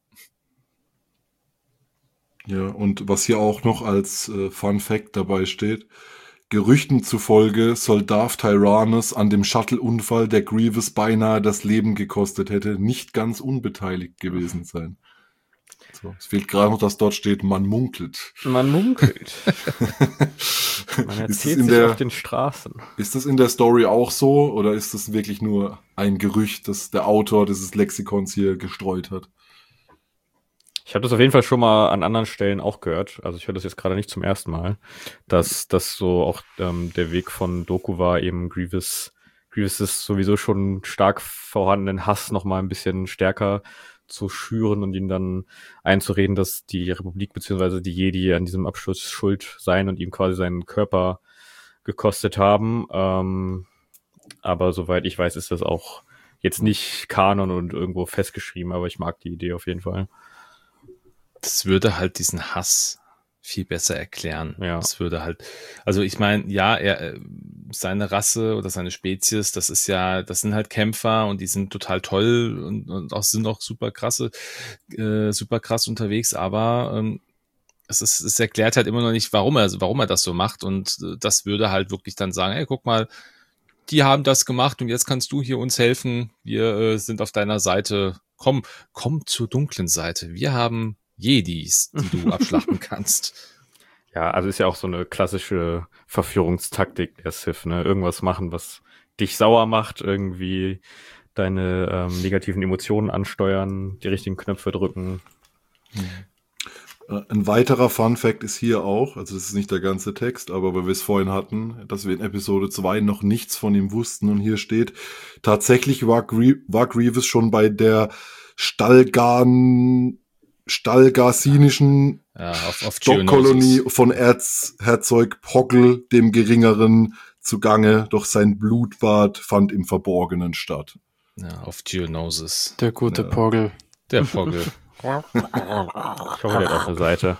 Ja, und was hier auch noch als äh, Fun Fact dabei steht, Gerüchten zufolge soll Darth Tyrannus an dem Shuttle-Unfall, der Grievous beinahe das Leben gekostet hätte, nicht ganz unbeteiligt gewesen sein. So, es fehlt gerade noch, dass dort steht, man munkelt. Man munkelt. Man Ist das erzählt in sich der- auf den Straßen. Ist das in der Story auch so oder ist das wirklich nur ein Gerücht, das der Autor dieses Lexikons hier gestreut hat? Ich habe das auf jeden Fall schon mal an anderen Stellen auch gehört. Also ich höre das jetzt gerade nicht zum ersten Mal, dass das so auch ähm, der Weg von Doku war, eben Grievous, Grievous ist sowieso schon stark vorhandenen Hass noch mal ein bisschen stärker zu schüren und ihn dann einzureden, dass die Republik beziehungsweise die Jedi an diesem Absturz schuld seien und ihm quasi seinen Körper gekostet haben. Ähm, aber soweit ich weiß, ist das auch jetzt nicht Kanon und irgendwo festgeschrieben, aber ich mag die Idee auf jeden Fall. Das würde halt diesen Hass viel besser erklären. Ja. Das würde halt, also ich meine, ja, er, äh, seine Rasse oder seine Spezies, das ist ja, das sind halt Kämpfer und die sind total toll und, und auch sind auch super krasse, äh, super krass unterwegs, aber ähm, es ist, es erklärt halt immer noch nicht, warum er, warum er das so macht und äh, das würde halt wirklich dann sagen, hey, guck mal, die haben das gemacht und jetzt kannst du hier uns helfen. Wir äh, sind auf deiner Seite. Komm, komm zur dunklen Seite. Wir haben Jedis, die du abschlachten kannst. Ja, also ist ja auch so eine klassische Verführungstaktik der Sith, ne? Irgendwas machen, was dich sauer macht, irgendwie deine ähm, negativen Emotionen ansteuern, die richtigen Knöpfe drücken. Äh, Ein weiterer Fun Fact ist hier auch, also das ist nicht der ganze Text, aber weil wir es vorhin hatten, dass wir in Episode zwei noch nichts von ihm wussten und hier steht, tatsächlich war, Grie war Grievous schon bei der Stalgan Stalgarsinischen Ja, auf, auf Stockkolonie Geonosis. von Erzherzog Poggle dem Geringeren zugange, doch sein Blutbad fand im Verborgenen statt. Ja, auf Geonosis. Der gute Ja. Poggle. Der Vogel. Ich hoffe, der hat auch eine Seite.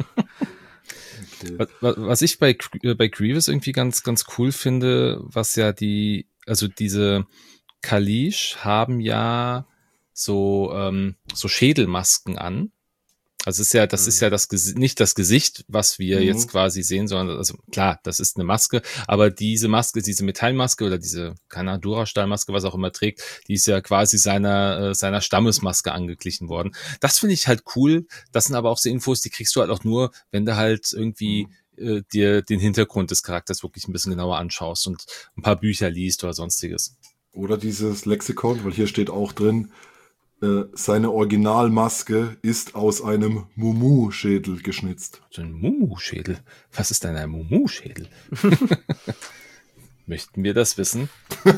Was, was was ich bei, Gr- äh, bei Grievous irgendwie ganz, ganz cool finde, was ja die, also diese Kalish haben ja so, ähm, so Schädelmasken an. Also es ist ja, das ist ja das Gesi- nicht das Gesicht, was wir Mhm. jetzt quasi sehen, sondern also klar, das ist eine Maske, aber diese Maske, diese Metallmaske oder diese keine Ahnung, Dura-Stahlmaske, was auch immer trägt, die ist ja quasi seiner äh, seiner Stammesmaske angeglichen worden. Das finde ich halt cool. Das sind aber auch so Infos, die kriegst du halt auch nur, wenn du halt irgendwie äh, dir den Hintergrund des Charakters wirklich ein bisschen genauer anschaust und ein paar Bücher liest oder sonstiges. Oder dieses Lexikon, weil hier steht auch drin, äh, seine Originalmaske ist aus einem Mumu-Schädel geschnitzt. So ein Mumu-Schädel. Was ist denn ein Mumu-Schädel? Möchten wir das wissen?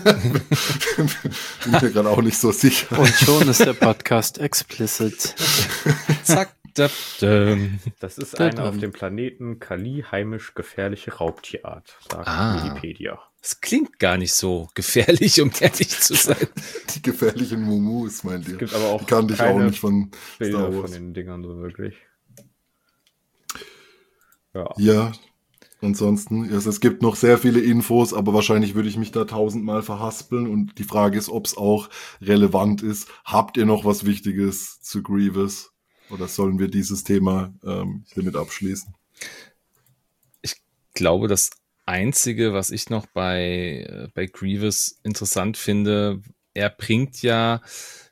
Bin mir gerade auch nicht so sicher. Und schon ist der Podcast explicit. Zack, da, dum. Das ist Da, eine da. auf dem Planeten Kali heimisch gefährliche Raubtierart, sagt Ah. Wikipedia. Das klingt gar nicht so gefährlich, um ehrlich zu sein. Die gefährlichen Mumus, meint ihr? Es gibt aber auch Die kannte ich auch keine nicht von Bilder Star von Wars. den Dingern so wirklich. Ja. Ja, ansonsten, also es gibt noch sehr viele Infos, aber wahrscheinlich würde ich mich da tausendmal verhaspeln und die Frage ist, ob es auch relevant ist. Habt ihr noch was Wichtiges zu Grievous? Oder sollen wir dieses Thema ähm, hiermit abschließen? Ich glaube, das Einzige, was ich noch bei, äh, bei Grievous interessant finde, er bringt ja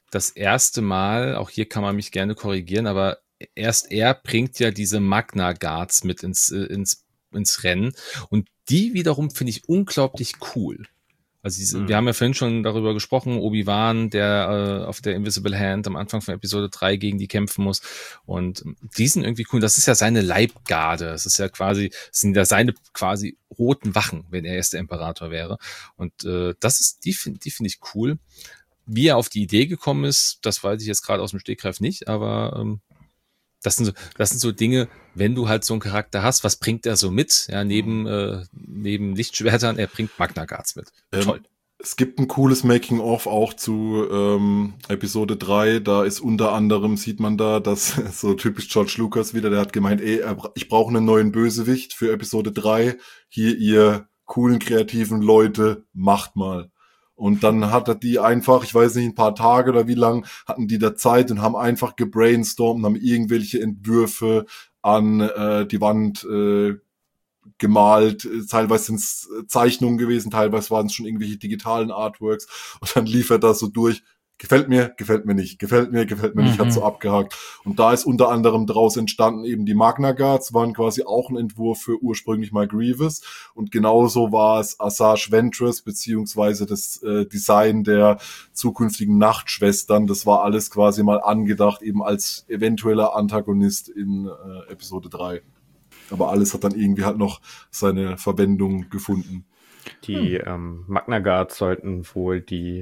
das erste Mal, auch hier kann man mich gerne korrigieren, aber erst er bringt ja diese Magna Guards mit ins, äh, ins, ins Rennen und die wiederum finde ich unglaublich cool. Also diese, mhm. wir haben ja vorhin schon darüber gesprochen, Obi-Wan, der äh, auf der Invisible Hand am Anfang von Episode drei gegen die kämpfen muss und die sind irgendwie cool. Das ist ja seine Leibgarde, das ist ja quasi, das sind ja seine quasi roten Wachen, wenn er erst der Imperator wäre und äh, das ist, die finde die finde ich cool. Wie er auf die Idee gekommen ist, das weiß ich jetzt gerade aus dem Stegreif nicht, aber ähm, das sind so, das sind so Dinge, wenn du halt so einen Charakter hast, was bringt er so mit? Ja, neben, äh, neben Lichtschwertern, er bringt Magna Guards mit. Ähm, Toll. Es gibt ein cooles Making-of auch zu ähm, Episode drei. Da ist unter anderem, sieht man da, dass so typisch George Lucas wieder, der hat gemeint, ey, ich brauche einen neuen Bösewicht für Episode drei. Hier, ihr coolen, kreativen Leute, macht mal. Und dann hat er die einfach, ich weiß nicht, ein paar Tage oder wie lang, hatten die da Zeit und haben einfach gebrainstormt und haben irgendwelche Entwürfe an äh, die Wand äh, gemalt. Teilweise sind es Zeichnungen gewesen, teilweise waren es schon irgendwelche digitalen Artworks. Und dann lief er da so durch. Gefällt mir, gefällt mir nicht, gefällt mir, gefällt mir nicht, Mhm. hat so abgehakt. Und da ist unter anderem daraus entstanden eben die Magna Guards, waren quasi auch ein Entwurf für ursprünglich mal Grievous. Und genauso war es Asajj Ventress, beziehungsweise das äh, Design der zukünftigen Nachtschwestern. Das war alles quasi mal angedacht, eben als eventueller Antagonist in äh, Episode drei. Aber alles hat dann irgendwie halt noch seine Verwendung gefunden. Die ähm, Magna Guards sollten wohl die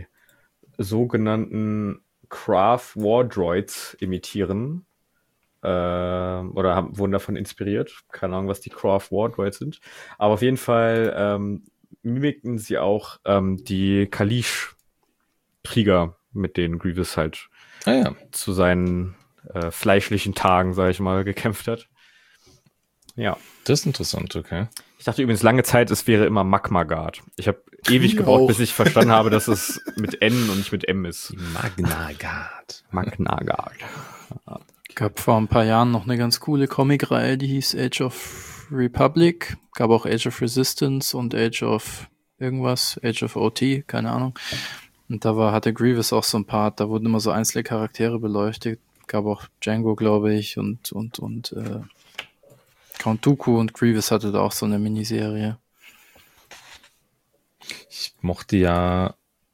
sogenannten Craft War Droids imitieren. Äh, oder haben, wurden davon inspiriert. Keine Ahnung, was die Craft War Droids sind. Aber auf jeden Fall ähm, mimikten sie auch ähm, die Kalish-Krieger, mit denen Grievous halt Ah ja. zu seinen äh, fleischlichen Tagen, sag ich mal, gekämpft hat. Ja. Das ist interessant, okay. Ich dachte übrigens lange Zeit, es wäre immer Magma Guard. Ich habe ewig Ich gebraucht, auch. bis ich verstanden habe, dass es mit N und nicht mit M ist. Die Magna Guard. Magna Guard. Gab vor ein paar Jahren noch eine ganz coole Comicreihe, die hieß Age of Republic. Gab auch Age of Resistance und Age of irgendwas, Age of O T, keine Ahnung. Und da war, hatte Grievous auch so ein Part, da wurden immer so einzelne Charaktere beleuchtet. Gab auch Django, glaube ich, und, und, und, äh, Count Dooku und Grievous hatte da auch so eine Miniserie. Ich mochte ja,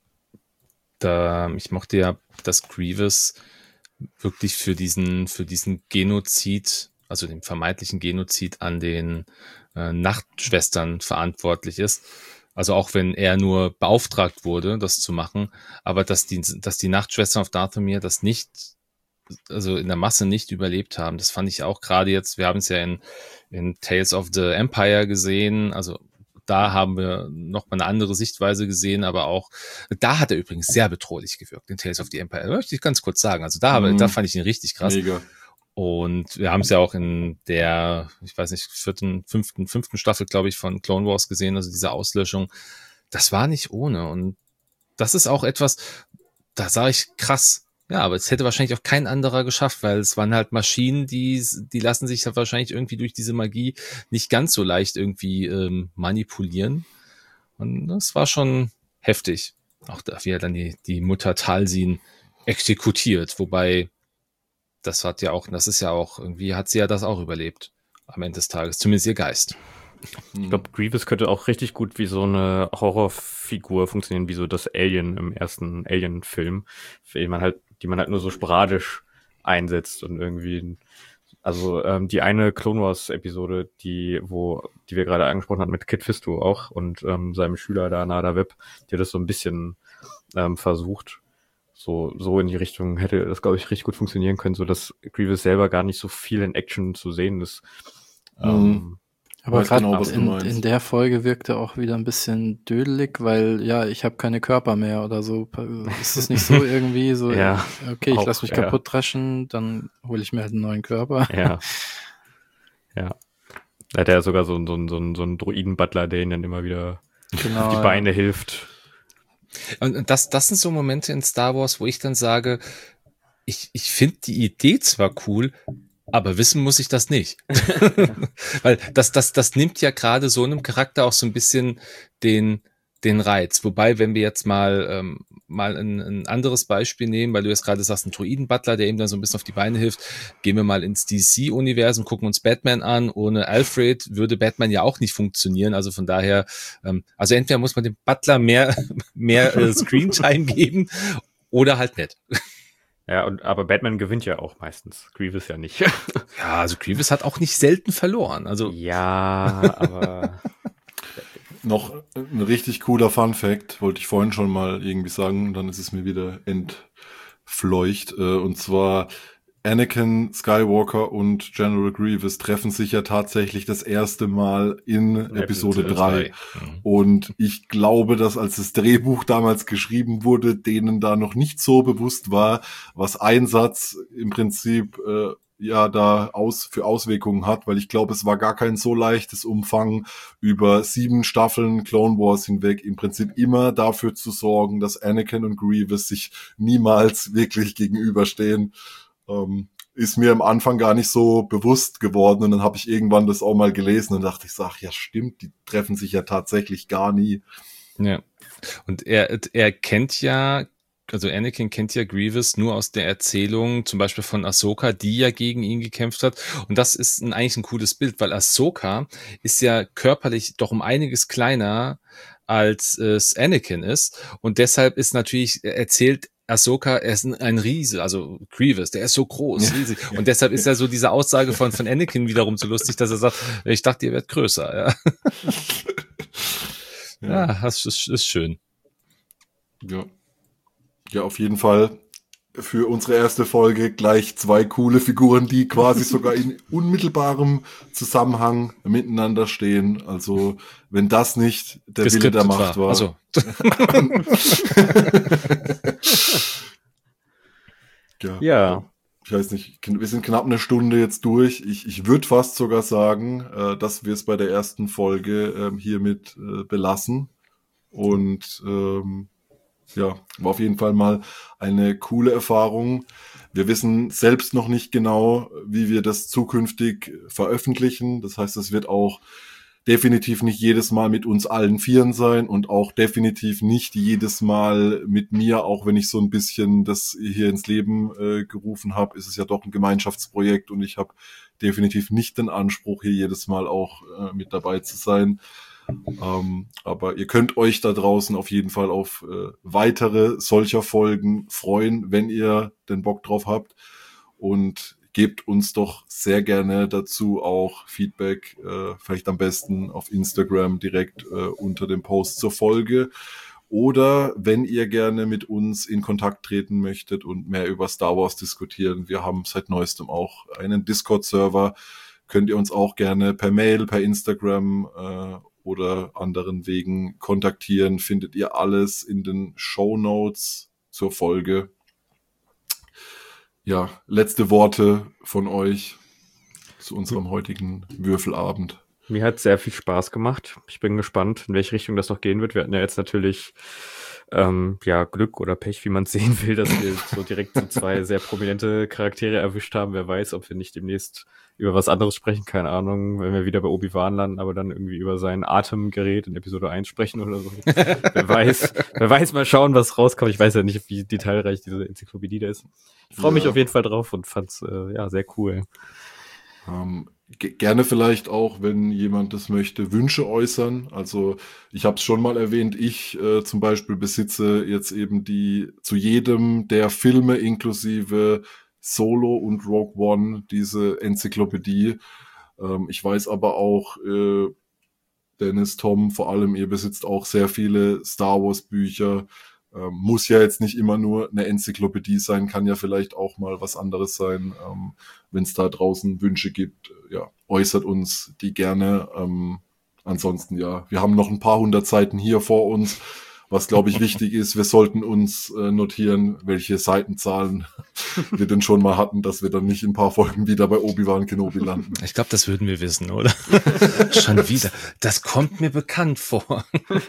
da, ich mochte ja, dass Grievous wirklich für diesen, für diesen Genozid, also den vermeintlichen Genozid an den äh, Nachtschwestern verantwortlich ist. Also auch wenn er nur beauftragt wurde, das zu machen, aber dass die, dass die Nachtschwestern auf Dathomir das nicht, also in der Masse nicht überlebt haben. Das fand ich auch gerade jetzt, wir haben es ja in, in Tales of the Empire gesehen, also da haben wir noch mal eine andere Sichtweise gesehen, aber auch, da hat er übrigens sehr bedrohlich gewirkt, in Tales of the Empire. Das möchte ich ganz kurz sagen. Also da, Mhm. da fand ich ihn richtig krass. Mega. Und wir haben es ja auch in der, ich weiß nicht, vierten, fünften, fünften Staffel, glaube ich, von Clone Wars gesehen, also diese Auslöschung. Das war nicht ohne. Und das ist auch etwas, da sage ich krass. Ja, aber es hätte wahrscheinlich auch kein anderer geschafft, weil es waren halt Maschinen, die, die lassen sich halt wahrscheinlich irgendwie durch diese Magie nicht ganz so leicht irgendwie ähm, manipulieren. Und das war schon heftig. Auch da, wie er dann die, die Mutter Talsin exekutiert, wobei das hat ja auch, das ist ja auch, irgendwie hat sie ja das auch überlebt am Ende des Tages, zumindest ihr Geist. Ich glaube, Grievous könnte auch richtig gut wie so eine Horrorfigur funktionieren, wie so das Alien im ersten Alien-Film, die man halt, die man halt nur so sporadisch einsetzt und irgendwie, also ähm, die eine Clone Wars-Episode, die, wo, die wir gerade angesprochen hatten mit Kit Fisto auch und ähm, seinem Schüler da, Nada Webb, der das so ein bisschen ähm, versucht. So, so in die Richtung hätte das, glaube ich, richtig gut funktionieren können, so dass Grievous selber gar nicht so viel in Action zu sehen ist. Mhm. Ähm, Aber Weiß gerade genau, was du in, meinst. in der Folge wirkte auch wieder ein bisschen dödelig, weil ja, ich habe keine Körper mehr oder so. Ist das nicht so irgendwie so, Ja, okay, ich auch, lass mich ja. kaputt dreschen, dann hole ich mir halt einen neuen Körper. Ja. Ja. Da hat er sogar so, so, so, so einen Droiden-Butler, der ihn dann immer wieder Genau. auf die Beine hilft. Und das, das sind so Momente in Star Wars, wo ich dann sage, ich, ich finde die Idee zwar cool, aber wissen muss ich das nicht. Weil das, das, das nimmt ja gerade so einem Charakter auch so ein bisschen den, den Reiz. Wobei, wenn wir jetzt mal ähm, mal ein, ein anderes Beispiel nehmen, weil du jetzt gerade sagst, ein Druiden-Butler, der ihm dann so ein bisschen auf die Beine hilft, gehen wir mal ins D C-Universum, gucken uns Batman an. Ohne Alfred würde Batman ja auch nicht funktionieren. Also von daher, ähm, also entweder muss man dem Butler mehr mehr äh, Screentime geben oder halt nicht. Ja, und aber Batman gewinnt ja auch meistens. Grievous ja nicht. Ja, also Grievous hat auch nicht selten verloren. Also ja, aber Noch ein richtig cooler Fun-Fact, wollte ich vorhin schon mal irgendwie sagen, dann ist es mir wieder entfleucht. Äh, Und zwar Anakin Skywalker und General Grievous treffen sich ja tatsächlich das erste Mal in Episode drei. Mhm. Und ich glaube, dass als das Drehbuch damals geschrieben wurde, denen da noch nicht so bewusst war, was ein Satz im Prinzip äh, ja da aus für Auswirkungen hat, weil ich glaube, es war gar kein so leichtes Umfang, über sieben Staffeln Clone Wars hinweg im Prinzip immer dafür zu sorgen, dass Anakin und Grievous sich niemals wirklich gegenüberstehen. Ähm, ist mir am Anfang gar nicht so bewusst geworden und dann habe ich irgendwann das auch mal gelesen und dachte ich, sag, ja stimmt, die treffen sich ja tatsächlich gar nie. Ja. Und er, er kennt ja, also Anakin kennt ja Grievous nur aus der Erzählung, zum Beispiel von Ahsoka, die ja gegen ihn gekämpft hat. Und das ist ein, eigentlich ein cooles Bild, weil Ahsoka ist ja körperlich doch um einiges kleiner, als es Anakin ist. Und deshalb ist natürlich, erzählt Ahsoka, er ist ein, ein Riese, also Grievous, der ist so groß, riesig. Und deshalb ist ja so diese Aussage von, von Anakin wiederum so lustig, dass er sagt, ich dachte, ihr werdet größer. Ja, ja. ja das ist, ist schön. Ja. Ja, auf jeden Fall für unsere erste Folge gleich zwei coole Figuren, die quasi sogar in unmittelbarem Zusammenhang miteinander stehen. Also, wenn das nicht der Wille der Macht war. Also. ja. ja. Ich weiß nicht, wir sind knapp eine Stunde jetzt durch. Ich, ich würde fast sogar sagen, äh, dass wir es bei der ersten Folge äh, hiermit äh, belassen. Und ähm, ja, war auf jeden Fall mal eine coole Erfahrung. Wir wissen selbst noch nicht genau, wie wir das zukünftig veröffentlichen. Das heißt, es wird auch definitiv nicht jedes Mal mit uns allen Vieren sein und auch definitiv nicht jedes Mal mit mir, auch wenn ich so ein bisschen das hier ins Leben äh, gerufen habe, ist es ja doch ein Gemeinschaftsprojekt und ich habe definitiv nicht den Anspruch, hier jedes Mal auch äh, mit dabei zu sein. Ähm, aber ihr könnt euch da draußen auf jeden Fall auf äh, weitere solcher Folgen freuen, wenn ihr den Bock drauf habt und gebt uns doch sehr gerne dazu auch Feedback, äh, vielleicht am besten auf Instagram direkt äh, unter dem Post zur Folge oder wenn ihr gerne mit uns in Kontakt treten möchtet und mehr über Star Wars diskutieren. Wir haben seit neuestem auch einen Discord-Server, könnt ihr uns auch gerne per Mail, per Instagram äh, oder anderen Wegen kontaktieren, findet ihr alles in den Shownotes zur Folge. Ja, letzte Worte von euch zu unserem heutigen Würfelabend. Mir hat sehr viel Spaß gemacht. Ich bin gespannt, in welche Richtung das noch gehen wird. Wir hatten ja jetzt natürlich ähm, ja Glück oder Pech, wie man es sehen will, dass wir so direkt so zwei sehr prominente Charaktere erwischt haben. Wer weiß, ob wir nicht demnächst über was anderes sprechen, keine Ahnung, wenn wir wieder bei Obi-Wan landen, aber dann irgendwie über sein Atemgerät in Episode eins sprechen oder so. Wer weiß, wer weiß, mal schauen, was rauskommt. Ich weiß ja nicht, wie detailreich diese Enzyklopädie da ist. Ich freue mich Ja. auf jeden Fall drauf und fand's äh, ja sehr cool. Ähm, ge- gerne vielleicht auch, wenn jemand das möchte, Wünsche äußern. Also ich habe es schon mal erwähnt, ich äh, zum Beispiel besitze jetzt eben die zu jedem der Filme inklusive Solo und Rogue One diese Enzyklopädie. Ähm, ich weiß aber auch, äh, Dennis, Tom, vor allem, ihr besitzt auch sehr viele Star Wars Bücher. Ähm, muss ja jetzt nicht immer nur eine Enzyklopädie sein, kann ja vielleicht auch mal was anderes sein. Ähm, wenn es da draußen Wünsche gibt, ja, äußert uns die gerne. Ähm, ansonsten, ja, wir haben noch ein paar hundert Seiten hier vor uns. Was, glaube ich, wichtig ist, wir sollten uns äh, notieren, welche Seitenzahlen wir denn schon mal hatten, dass wir dann nicht in ein paar Folgen wieder bei Obi-Wan Kenobi landen. Ich glaube, das würden wir wissen, oder? Schon wieder. Das kommt mir bekannt vor.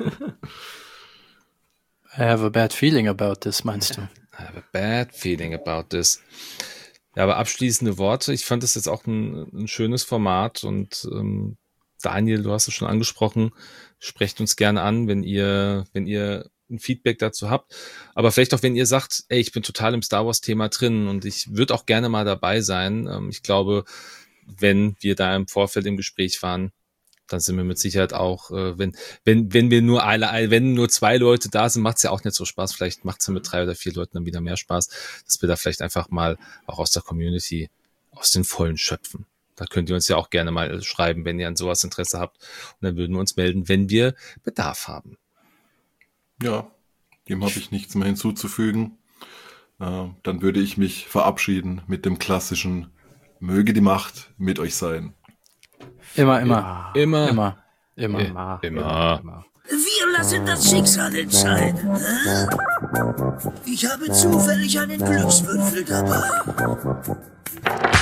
I have a bad feeling about this, meinst du? I have a bad feeling about this. Ja, aber abschließende Worte. Ich fand das jetzt auch ein, ein schönes Format und ähm, Daniel, du hast es schon angesprochen, sprecht uns gerne an, wenn ihr, wenn ihr ein Feedback dazu habt. Aber vielleicht auch, wenn ihr sagt, ey, ich bin total im Star Wars Thema drin und ich würde auch gerne mal dabei sein. Ähm, ich glaube, wenn wir da im Vorfeld im Gespräch waren, dann sind wir mit Sicherheit auch, äh, wenn, wenn, wenn wir nur alle, wenn nur zwei Leute da sind, macht es ja auch nicht so Spaß. Vielleicht macht es ja mit drei oder vier Leuten dann wieder mehr Spaß, dass wir da vielleicht einfach mal auch aus der Community aus den Vollen schöpfen. Da könnt ihr uns ja auch gerne mal schreiben, wenn ihr an sowas Interesse habt. Und dann würden wir uns melden, wenn wir Bedarf haben. Ja, dem habe ich nichts mehr hinzuzufügen. Äh, dann würde ich mich verabschieden mit dem klassischen Möge die Macht mit euch sein. Immer, immer. Immer. Immer. Immer. Immer. Immer. immer. Wir lassen das Schicksal entscheiden. Hä? Ich habe zufällig einen Glückswürfel dabei.